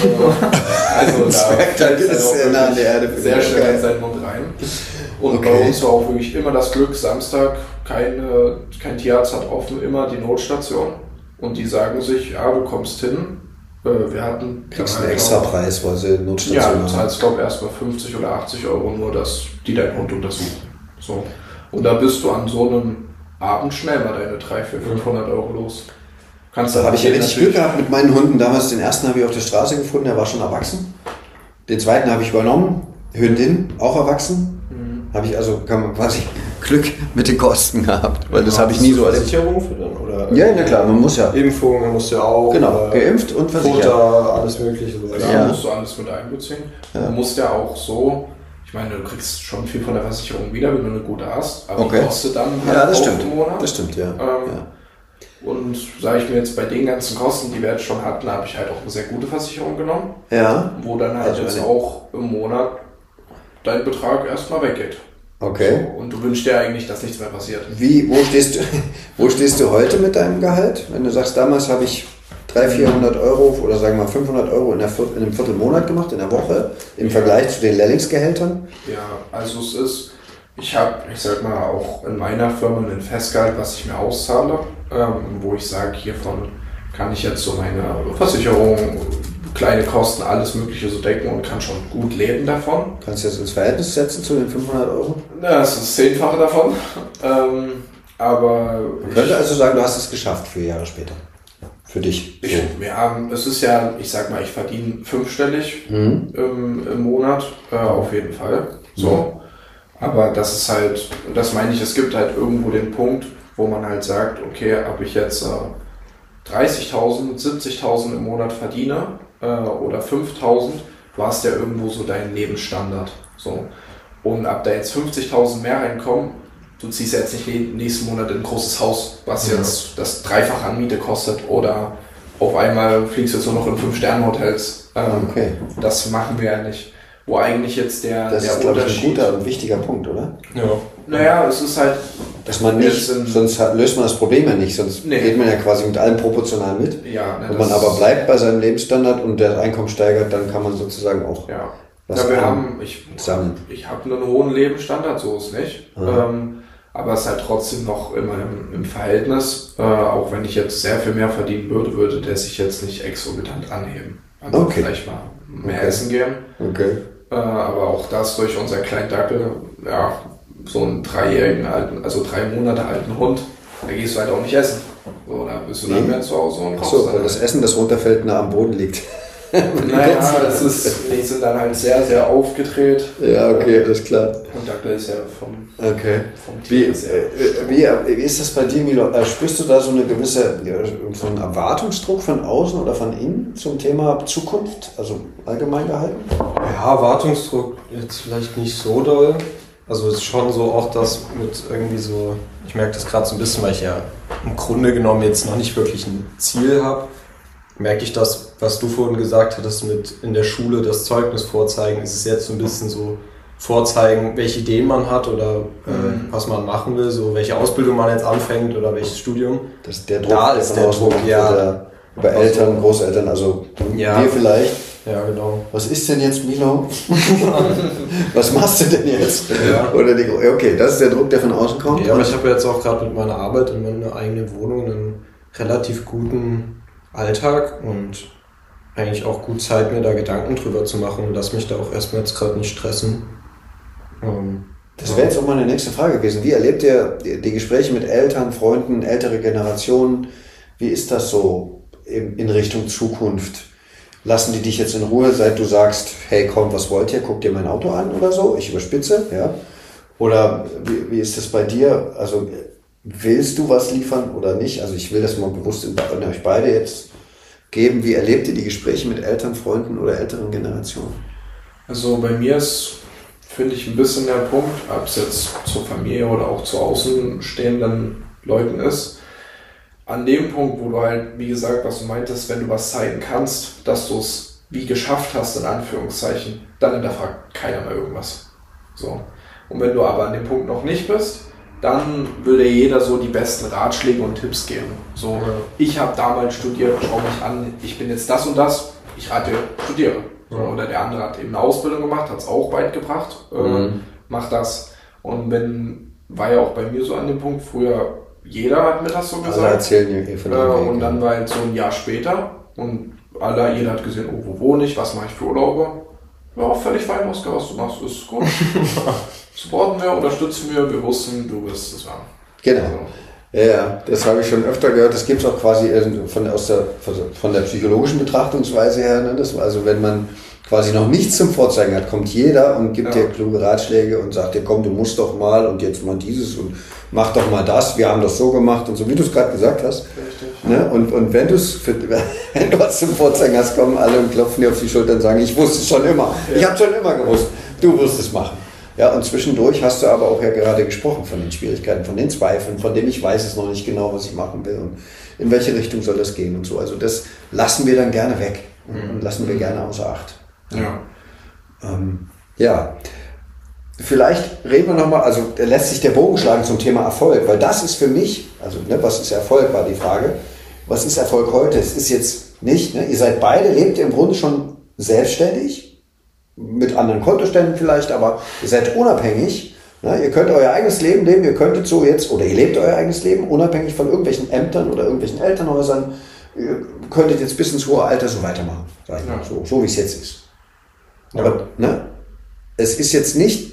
Also Zwergdackel ist sehr nah an der Erde. Sehr schnell in seinen Mund rein. Und bei uns war auch wirklich immer das Glück, Samstag, kein Tierarzt hat offen, immer die Notstation. Und die sagen sich, ja, du kommst hin. Wir hatten... Kriegst einen extra Preis, weil sie Notstation haben. Ja, du zahlst, glaube ich, erstmal 50 oder 80 Euro nur, dass die deinen Hund untersuchen. So. Und da bist du an so einem Abend schnell mal deine 300, 400, 500 Euro los. Da habe ich ja richtig Glück gehabt mit meinen Hunden. Damals den ersten habe ich auf der Straße gefunden, der war schon erwachsen. Den zweiten habe ich übernommen, Hündin, auch erwachsen. Habe ich also quasi Glück mit den Kosten gehabt, weil das habe ich nie so erlebt. Versicherung für dann, oder? Ja, na klar, man muss ja. Impfung, man muss ja auch. Genau, geimpft und versichert. Futter, alles mögliche. Da musst du alles mit einbeziehen. Ja. Du musst ja auch so, ich meine, du kriegst schon viel von der Versicherung wieder, wenn du eine gute hast, aber die kostet dann halt das auch stimmt. im Monat. Das stimmt, ja. Und sage ich mir jetzt bei den ganzen Kosten, die wir jetzt schon hatten, habe ich halt auch eine sehr gute Versicherung genommen. Ja. Wo dann halt jetzt auch im Monat dein Betrag erstmal weggeht. Okay. So, und du wünschst dir eigentlich, dass nichts mehr passiert. Wo stehst du heute mit deinem Gehalt? Wenn du sagst, damals habe ich 300-400 Euro oder sagen wir mal 500 Euro in einem Viertelmonat gemacht, in der Woche, im Vergleich zu den Lehrlingsgehältern? Ja, also es ist, ich habe, ich sag mal, auch in meiner Firma ein Festgehalt, was ich mir auszahle, wo ich sage, hiervon kann ich jetzt so meine Versicherung, kleine Kosten, alles mögliche so decken und kann schon gut leben davon. Kannst du das ins Verhältnis setzen zu den 500 Euro? Ja, das ist 10-fache davon. Aber man könnte also sagen, du hast es geschafft 4 Jahre später. Für dich. Ja, es ist ja, ich sag mal, ich verdiene 5-stellig im Monat, auf jeden Fall. So. Aber das ist halt, das meine ich, es gibt halt irgendwo den Punkt, wo man halt sagt, okay, ob ich jetzt 30.000, 70.000 im Monat verdiene oder 5.000, du hast ja irgendwo so deinen Lebensstandard. So. und ab da jetzt 50.000 mehr reinkommen, du ziehst ja jetzt nicht nächsten Monat in ein großes Haus, was jetzt das Dreifache an Miete kostet, oder auf einmal fliegst du jetzt nur noch in 5-Sterne-Hotels. Okay. Das machen wir ja nicht. Wo eigentlich jetzt das ist, glaube ich, ein guter und wichtiger Punkt, oder? Ja. Naja, es ist halt... Dass man nicht, sonst löst man das Problem ja nicht, sonst geht man ja quasi mit allem proportional mit. Ja, ne, wenn man aber bleibt bei seinem Lebensstandard und das Einkommen steigert, dann kann man sozusagen auch ich habe einen hohen Lebensstandard, so ist nicht. Aber es ist halt trotzdem noch immer im Verhältnis. Auch wenn ich jetzt sehr viel mehr verdienen würde, würde der sich jetzt nicht exorbitant anheben. Also vielleicht mal mehr essen gehen. Okay. Aber auch das durch unseren kleinen Dackel, so einen 3-jährigen alten, also 3 Monate alten Hund, da gehst du halt auch nicht essen. So, da bist du dann mehr zu Hause und kochst weil das Essen, das runterfällt, nah am Boden liegt. Die sind dann halt sehr, sehr aufgedreht. Ja, okay, alles klar. Und Dackel ist ja vom Tier. Wie ist das bei dir, Milo? Spürst du da so eine gewisse so einen Erwartungsdruck von außen oder von innen zum Thema Zukunft, also allgemein gehalten? Ja, Erwartungsdruck jetzt vielleicht nicht so doll. Also es ist schon so auch das mit irgendwie so, ich merke das gerade so ein bisschen, weil ich ja im Grunde genommen jetzt noch nicht wirklich ein Ziel habe, merke ich das, was du vorhin gesagt hattest mit in der Schule das Zeugnis vorzeigen, ist es jetzt so ein bisschen so vorzeigen, welche Ideen man hat oder was man machen will, so welche Ausbildung man jetzt anfängt oder welches Studium. Das ist der Druck, da ist der Druck, ja. Über Eltern, Großeltern, also wir vielleicht. Ja, genau. Was ist denn jetzt, Milo? Was machst du denn jetzt? Ja. Oder okay, das ist der Druck, der von außen kommt. Ja, aber ich habe jetzt auch gerade mit meiner Arbeit in meiner eigenen Wohnung einen relativ guten Alltag und eigentlich auch gut Zeit, mir da Gedanken drüber zu machen und lass mich da auch erstmal jetzt gerade nicht stressen. Das wäre jetzt auch meine nächste Frage gewesen. Wie erlebt ihr die Gespräche mit Eltern, Freunden, ältere Generationen? Wie ist das so in Richtung Zukunft? Lassen die dich jetzt in Ruhe, seit du sagst, hey komm, was wollt ihr? Guck dir mein Auto an oder so? Ich überspitze, ja? Oder wie ist das bei dir? Also willst du was liefern oder nicht? Also ich will das mal bewusst an euch beide jetzt geben. Wie erlebt ihr die Gespräche mit Eltern, Freunden oder älteren Generationen? Also bei mir ist, finde ich, ein bisschen der Punkt, ob es jetzt zur Familie oder auch zu außenstehenden Leuten ist, an dem Punkt, wo du halt, wie gesagt, was du meintest, wenn du was zeigen kannst, dass du es wie geschafft hast, in Anführungszeichen, dann hinterfragt keiner mehr irgendwas. So. Und wenn du aber an dem Punkt noch nicht bist, dann würde jeder so die besten Ratschläge und Tipps geben. So, ich habe damals studiert, schau mich an, ich bin jetzt das und das, ich rate dir, studiere. So, oder der andere hat eben eine Ausbildung gemacht, hat es auch weit gebracht, mach das. Und war ja auch bei mir so an dem Punkt, früher jeder hat mir das so gesagt. Alle erzählen ja von dem Weg, und dann war halt so ein Jahr später und jeder hat gesehen, oh, wo wohne ich, was mache ich für Urlaube. Ja, völlig fein, Oskar, was du machst, ist gut. Supporten wir, unterstützen wir wussten, du wirst es haben. Genau. Also. Ja, das habe ich schon öfter gehört. Das gibt es auch quasi von der psychologischen Betrachtungsweise her. Ne? Also wenn man quasi noch nichts zum Vorzeigen hat, kommt jeder und gibt dir kluge Ratschläge und sagt dir, komm, du musst doch mal und jetzt mal dieses und mach doch mal das, wir haben das so gemacht und so, wie du es gerade gesagt hast. Richtig. Ne? Und wenn du was zum Vorzeigen hast, kommen alle und klopfen dir auf die Schulter und sagen, ich wusste es schon immer. Ja. Ich habe schon immer gewusst, du wirst es machen. Ja, und zwischendurch hast du aber auch ja gerade gesprochen von den Schwierigkeiten, von den Zweifeln, von denen ich weiß es noch nicht genau, was ich machen will und in welche Richtung soll das gehen und so. Also das lassen wir dann gerne weg und lassen wir gerne außer Acht. Ja. Vielleicht reden wir nochmal, also lässt sich der Bogen schlagen zum Thema Erfolg, weil das ist für mich, also was ist Erfolg, war die Frage. Was ist Erfolg heute? Es ist jetzt nicht, ihr seid beide, lebt ihr im Grunde schon selbstständig, mit anderen Kontoständen vielleicht, aber ihr seid unabhängig. Ihr könnt euer eigenes Leben leben, ihr könntet so jetzt, oder ihr lebt euer eigenes Leben, unabhängig von irgendwelchen Ämtern oder irgendwelchen Elternhäusern. Ihr könntet jetzt bis ins hohe Alter so weitermachen, sag ich mal, so wie es jetzt ist. Aber es ist jetzt nicht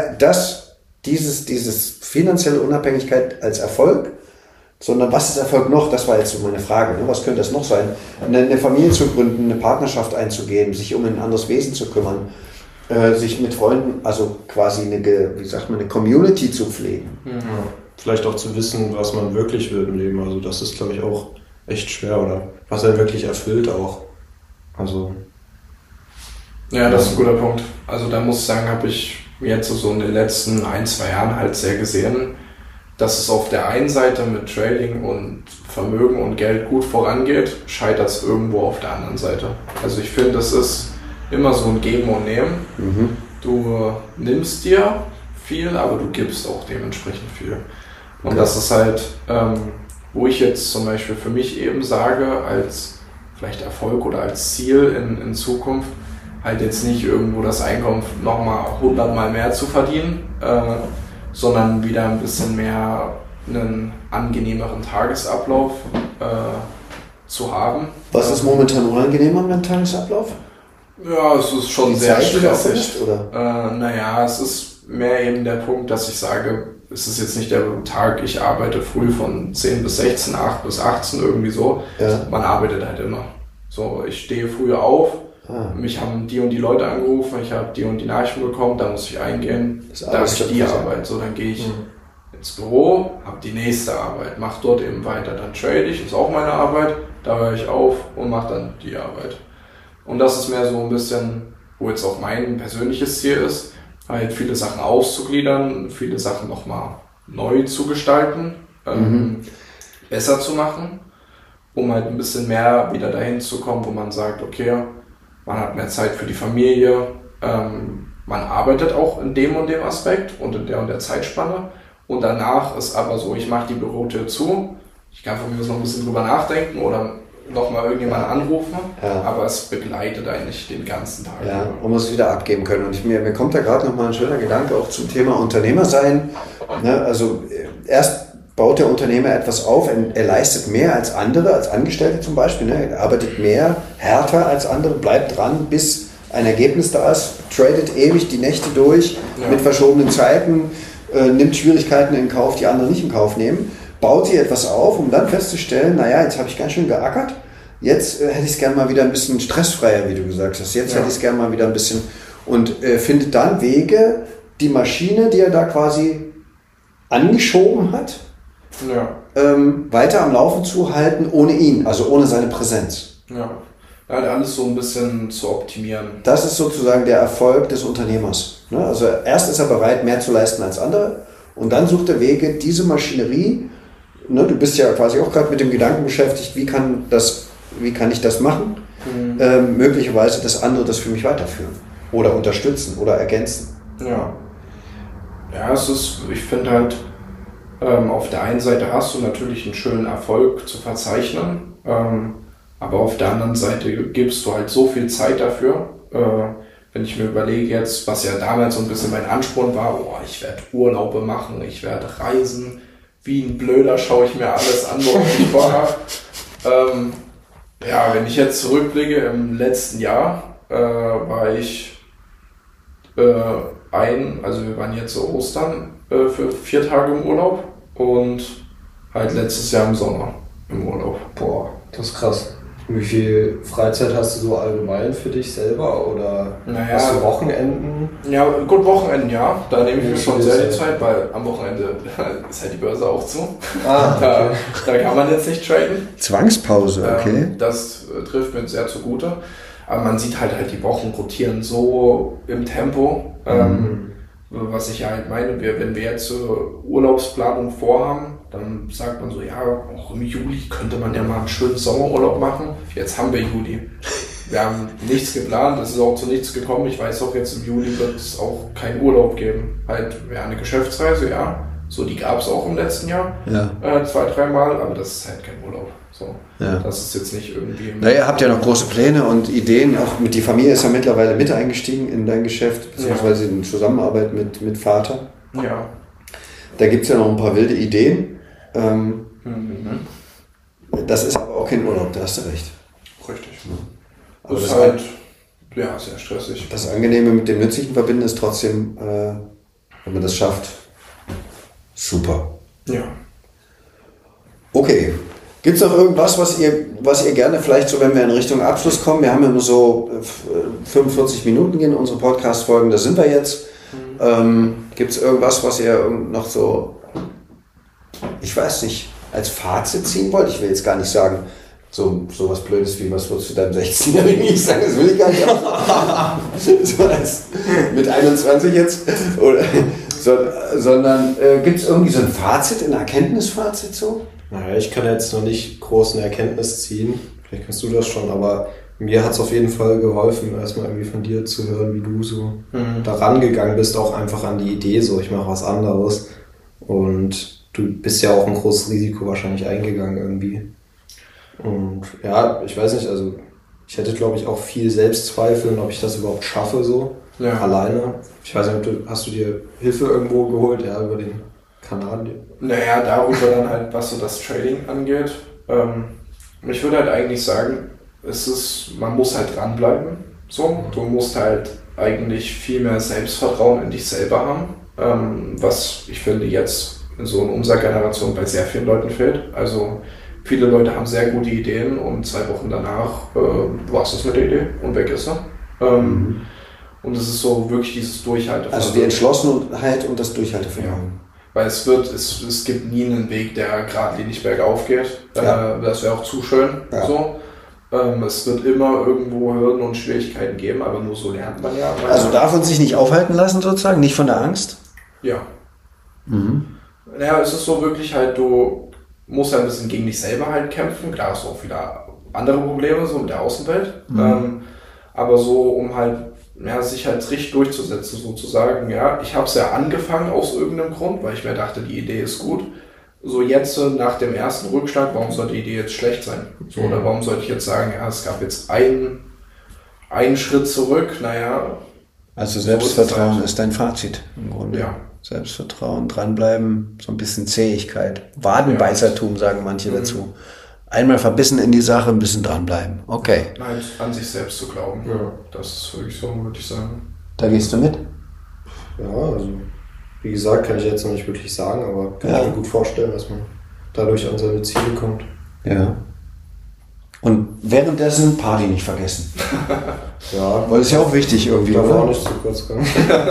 dieses finanzielle Unabhängigkeit als Erfolg, sondern was ist Erfolg noch? Das war jetzt so meine Frage. Was könnte das noch sein? Eine Familie zu gründen, eine Partnerschaft einzugehen, sich um ein anderes Wesen zu kümmern, sich mit Freunden, also quasi eine Community zu pflegen. Ja. Vielleicht auch zu wissen, was man wirklich will im Leben. Also das ist, glaube ich, auch echt schwer, oder was er wirklich erfüllt auch. Also ja, das ist ein guter Punkt. Also da muss ich sagen, habe ich jetzt so in den letzten 1-2 Jahren halt sehr gesehen, dass es auf der einen Seite mit Trading und Vermögen und Geld gut vorangeht, scheitert es irgendwo auf der anderen Seite. Also ich finde, das ist immer so ein Geben und Nehmen. Du nimmst dir viel, aber du gibst auch dementsprechend viel. Und das ist halt, wo ich jetzt zum Beispiel für mich eben sage, als vielleicht Erfolg oder als Ziel in Zukunft, halt jetzt nicht irgendwo das Einkommen nochmal 100 Mal mehr zu verdienen, sondern wieder ein bisschen mehr einen angenehmeren Tagesablauf zu haben. Was ist momentan unangenehmer mit dem Tagesablauf? Ja, es ist schon sehr stressig. Oder? Naja, es ist mehr eben der Punkt, dass ich sage, es ist jetzt nicht der Tag, ich arbeite früh von 10 bis 16, 8 bis 18, irgendwie so. Ja. Man arbeitet halt immer. So, ich stehe früh auf, mich haben die und die Leute angerufen, ich habe die und die Nachrichten bekommen, da muss ich eingehen, da habe ich die Arbeit. So, dann gehe ich ins Büro, habe die nächste Arbeit, mache dort eben weiter, dann trade ich, ist auch meine Arbeit, da höre ich auf und mache dann die Arbeit. Und das ist mehr so ein bisschen, wo jetzt auch mein persönliches Ziel ist, halt viele Sachen auszugliedern, viele Sachen nochmal neu zu gestalten, besser zu machen, um halt ein bisschen mehr wieder dahin zu kommen, wo man sagt, okay, man hat mehr Zeit für die Familie, man arbeitet auch in dem und dem Aspekt und in der und der Zeitspanne und danach ist aber so, ich mache die Bürotür zu, ich kann von mir aus noch ein bisschen drüber nachdenken oder nochmal irgendjemanden anrufen, aber es begleitet eigentlich den ganzen Tag. Ja, man muss es wieder abgeben können. Und mir kommt da gerade nochmal ein schöner Gedanke auch zum Thema Unternehmer sein. Ne, also erst baut der Unternehmer etwas auf, er leistet mehr als andere, als Angestellte zum Beispiel, ne, er arbeitet mehr, härter als andere, bleibt dran, bis ein Ergebnis da ist, tradet ewig die Nächte durch mit verschobenen Zeiten, nimmt Schwierigkeiten in Kauf, die andere nicht in Kauf nehmen. Baut sich etwas auf, um dann festzustellen, naja, jetzt habe ich ganz schön geackert, jetzt hätte ich es gerne mal wieder ein bisschen stressfreier, wie du gesagt hast, jetzt hätte ich es gerne mal wieder ein bisschen und findet dann Wege, die Maschine, die er da quasi angeschoben hat, weiter am Laufen zu halten, ohne ihn, also ohne seine Präsenz. Ja, alles so ein bisschen zu optimieren. Das ist sozusagen der Erfolg des Unternehmers. Ne? Also erst ist er bereit, mehr zu leisten als andere und dann sucht er Wege, diese Maschinerie. Ne, du bist ja quasi auch gerade mit dem Gedanken beschäftigt, wie kann ich das machen? Möglicherweise, dass andere das für mich weiterführen oder unterstützen oder ergänzen. Ja, ich finde halt, auf der einen Seite hast du natürlich einen schönen Erfolg zu verzeichnen, aber auf der anderen Seite gibst du halt so viel Zeit dafür. Wenn ich mir überlege jetzt, was ja damals so ein bisschen mein Ansporn war, ich werde Urlaube machen, ich werde reisen, wie ein Blöder schaue ich mir alles an, worauf ich vorhabe. Wenn ich jetzt zurückblicke, im letzten Jahr war ich wir waren jetzt zu Ostern für 4 Tage im Urlaub und halt letztes Jahr im Sommer im Urlaub. Boah, das ist krass. Wie viel Freizeit hast du so allgemein für dich selber oder hast du Wochenenden? Ja, gut, Wochenenden, ja. Da nehme ich mir schon sehr die Zeit, weil am Wochenende ist halt die Börse auch zu. Da kann man jetzt nicht traden. Zwangspause, okay. Das trifft mir sehr zugute. Aber man sieht halt die Wochen rotieren so im Tempo. Was ich halt meine, wenn wir jetzt Urlaubsplanung vorhaben, dann sagt man so, auch im Juli könnte man ja mal einen schönen Sommerurlaub machen. Jetzt haben wir Juli. Wir haben nichts geplant, es ist auch zu nichts gekommen. Ich weiß auch, jetzt im Juli wird es auch keinen Urlaub geben. Halt wäre eine Geschäftsreise, so die gab es auch im letzten Jahr. 2-3 Mal, aber das ist halt kein Urlaub. So. Ja. Das ist jetzt nicht irgendwie... Ihr habt ja noch große Pläne und Ideen. Auch die Familie ist ja mittlerweile mit eingestiegen in dein Geschäft, beziehungsweise in Zusammenarbeit mit Vater. Ja. Da gibt es ja noch ein paar wilde Ideen. Das ist aber auch kein Urlaub, da hast du recht. Richtig. Ja. Aber das ist halt sehr stressig. Das Angenehme mit dem Nützlichen verbinden ist trotzdem, wenn man das schafft, super. Ja. Okay. Gibt es noch irgendwas, was ihr gerne vielleicht so, wenn wir in Richtung Abschluss kommen, wir haben ja nur so 45 Minuten in unsere Podcast-Folgen, da sind wir jetzt. Gibt es irgendwas, was ihr noch so, ich weiß nicht, als Fazit ziehen wollt? Ich will jetzt gar nicht sagen, So was Blödes wie, was würdest du deinem 16-Jährigen nicht sagen? Das will ich gar nicht. So als mit 21 jetzt. Oder, sondern gibt es irgendwie so ein Fazit, ein Erkenntnisfazit so? Naja, ich kann jetzt noch nicht groß eine Erkenntnis ziehen. Vielleicht kannst du das schon, aber mir hat es auf jeden Fall geholfen, erstmal irgendwie von dir zu hören, wie du so daran gegangen bist, auch einfach an die Idee, so ich mache was anderes. Und du bist ja auch ein großes Risiko wahrscheinlich eingegangen irgendwie. Und ja, ich weiß nicht, also ich hätte glaube ich auch viel Selbstzweifeln, ob ich das überhaupt schaffe so, alleine. Ich weiß nicht, hast du dir Hilfe irgendwo geholt, ja, über den Kanal? Naja, darüber dann halt, was so das Trading angeht. Ich würde halt eigentlich sagen, man muss halt dranbleiben. So, du musst halt eigentlich viel mehr Selbstvertrauen in dich selber haben, was ich finde jetzt so in unserer Generation bei sehr vielen Leuten fehlt. Also viele Leute haben sehr gute Ideen und 2 Wochen danach war es das mit der Idee und weg ist er. Und es ist so wirklich dieses Durchhaltevermögen. Also die Entschlossenheit und das Durchhaltevermögen. Ja. Weil es gibt nie einen Weg, der geradlinig bergauf geht. Das wäre auch zu schön. Ja. So. Es wird immer irgendwo Hürden und Schwierigkeiten geben, aber nur so lernt man ja. Also darf man sich nicht aufhalten lassen sozusagen, nicht von der Angst? Ja. Naja, es ist so wirklich halt, du musst halt ein bisschen gegen dich selber halt kämpfen. Klar, hast du auch wieder andere Probleme so mit der Außenwelt. Aber so, um halt sich halt richtig durchzusetzen, sozusagen. Ja, ich habe es ja angefangen aus irgendeinem Grund, weil ich mir dachte, die Idee ist gut. So jetzt nach dem ersten Rückschlag, warum sollte die Idee jetzt schlecht sein? So, oder warum sollte ich jetzt sagen, ja, es gab jetzt einen Schritt zurück, naja. Also Selbstvertrauen ist dein Fazit im Grunde. Ja. Selbstvertrauen, dranbleiben, so ein bisschen Zähigkeit. Wadenbeißertum sagen manche dazu. Einmal verbissen in die Sache, ein bisschen dranbleiben. Okay. Nein, an sich selbst zu glauben. Ja. Das ist wirklich so, würde ich sagen. Da gehst du mit? Ja, also wie gesagt, kann ich jetzt noch nicht wirklich sagen, aber kann ich mir gut vorstellen, dass man dadurch an seine Ziele kommt. Ja. Und währenddessen Party nicht vergessen. Ja. Weil das ist ja auch wichtig irgendwie, oder? Darf auch nicht zu kurz kommen.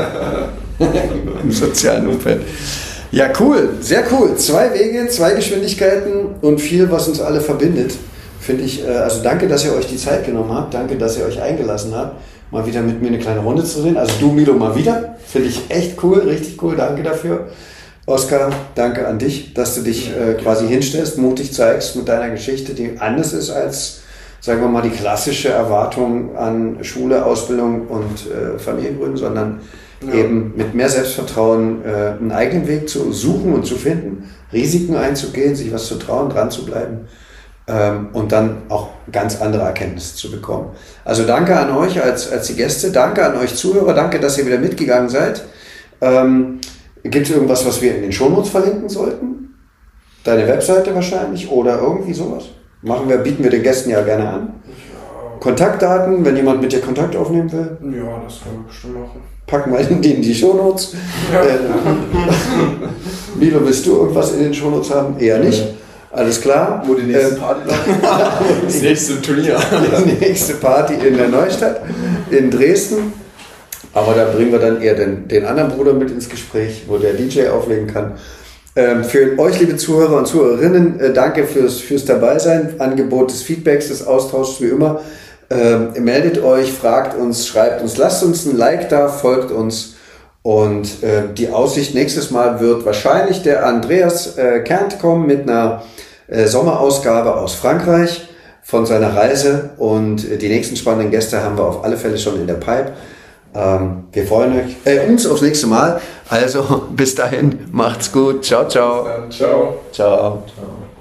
Im sozialen Umfeld. Ja, cool. Sehr cool. 2 Wege, 2 Geschwindigkeiten und viel, was uns alle verbindet. Finde ich, also danke, dass ihr euch die Zeit genommen habt. Danke, dass ihr euch eingelassen habt, mal wieder mit mir eine kleine Runde zu drehen. Also du, Milo, mal wieder. Finde ich echt cool, richtig cool. Danke dafür. Oskar, danke an dich, dass du dich quasi hinstellst, mutig zeigst mit deiner Geschichte, die anders ist als, sagen wir mal, die klassische Erwartung an Schule, Ausbildung und Familiengründen, sondern eben mit mehr Selbstvertrauen einen eigenen Weg zu suchen und zu finden, Risiken einzugehen, sich was zu trauen, dran zu bleiben und dann auch ganz andere Erkenntnisse zu bekommen. Also danke an euch als die Gäste, danke an euch Zuhörer, danke, dass ihr wieder mitgegangen seid. Gibt es irgendwas, was wir in den Shownotes verlinken sollten? Deine Webseite wahrscheinlich oder irgendwie sowas? Bieten wir den Gästen ja gerne an. Ja. Kontaktdaten, wenn jemand mit dir Kontakt aufnehmen will? Ja, das können wir bestimmt machen. Packen wir die in die Shownotes. Ja. Milo, willst du irgendwas in den Shownotes haben? Eher nicht. Alles klar. Wo die nächste Party das nächste Turnier. Die nächste Party in der Neustadt in Dresden. Aber da bringen wir dann eher den anderen Bruder mit ins Gespräch, wo der DJ auflegen kann. Für euch, liebe Zuhörer und Zuhörerinnen, danke fürs Dabeisein, Angebot des Feedbacks, des Austauschs wie immer. Meldet euch, fragt uns, schreibt uns, lasst uns ein Like da, folgt uns. Und die Aussicht nächstes Mal wird wahrscheinlich der Andreas Kerndt kommen mit einer Sommerausgabe aus Frankreich von seiner Reise. Und die nächsten spannenden Gäste haben wir auf alle Fälle schon in der Pipe. Wir freuen uns aufs nächste Mal. Also bis dahin, macht's gut. Ciao, ciao. Ciao. Ciao. Ciao.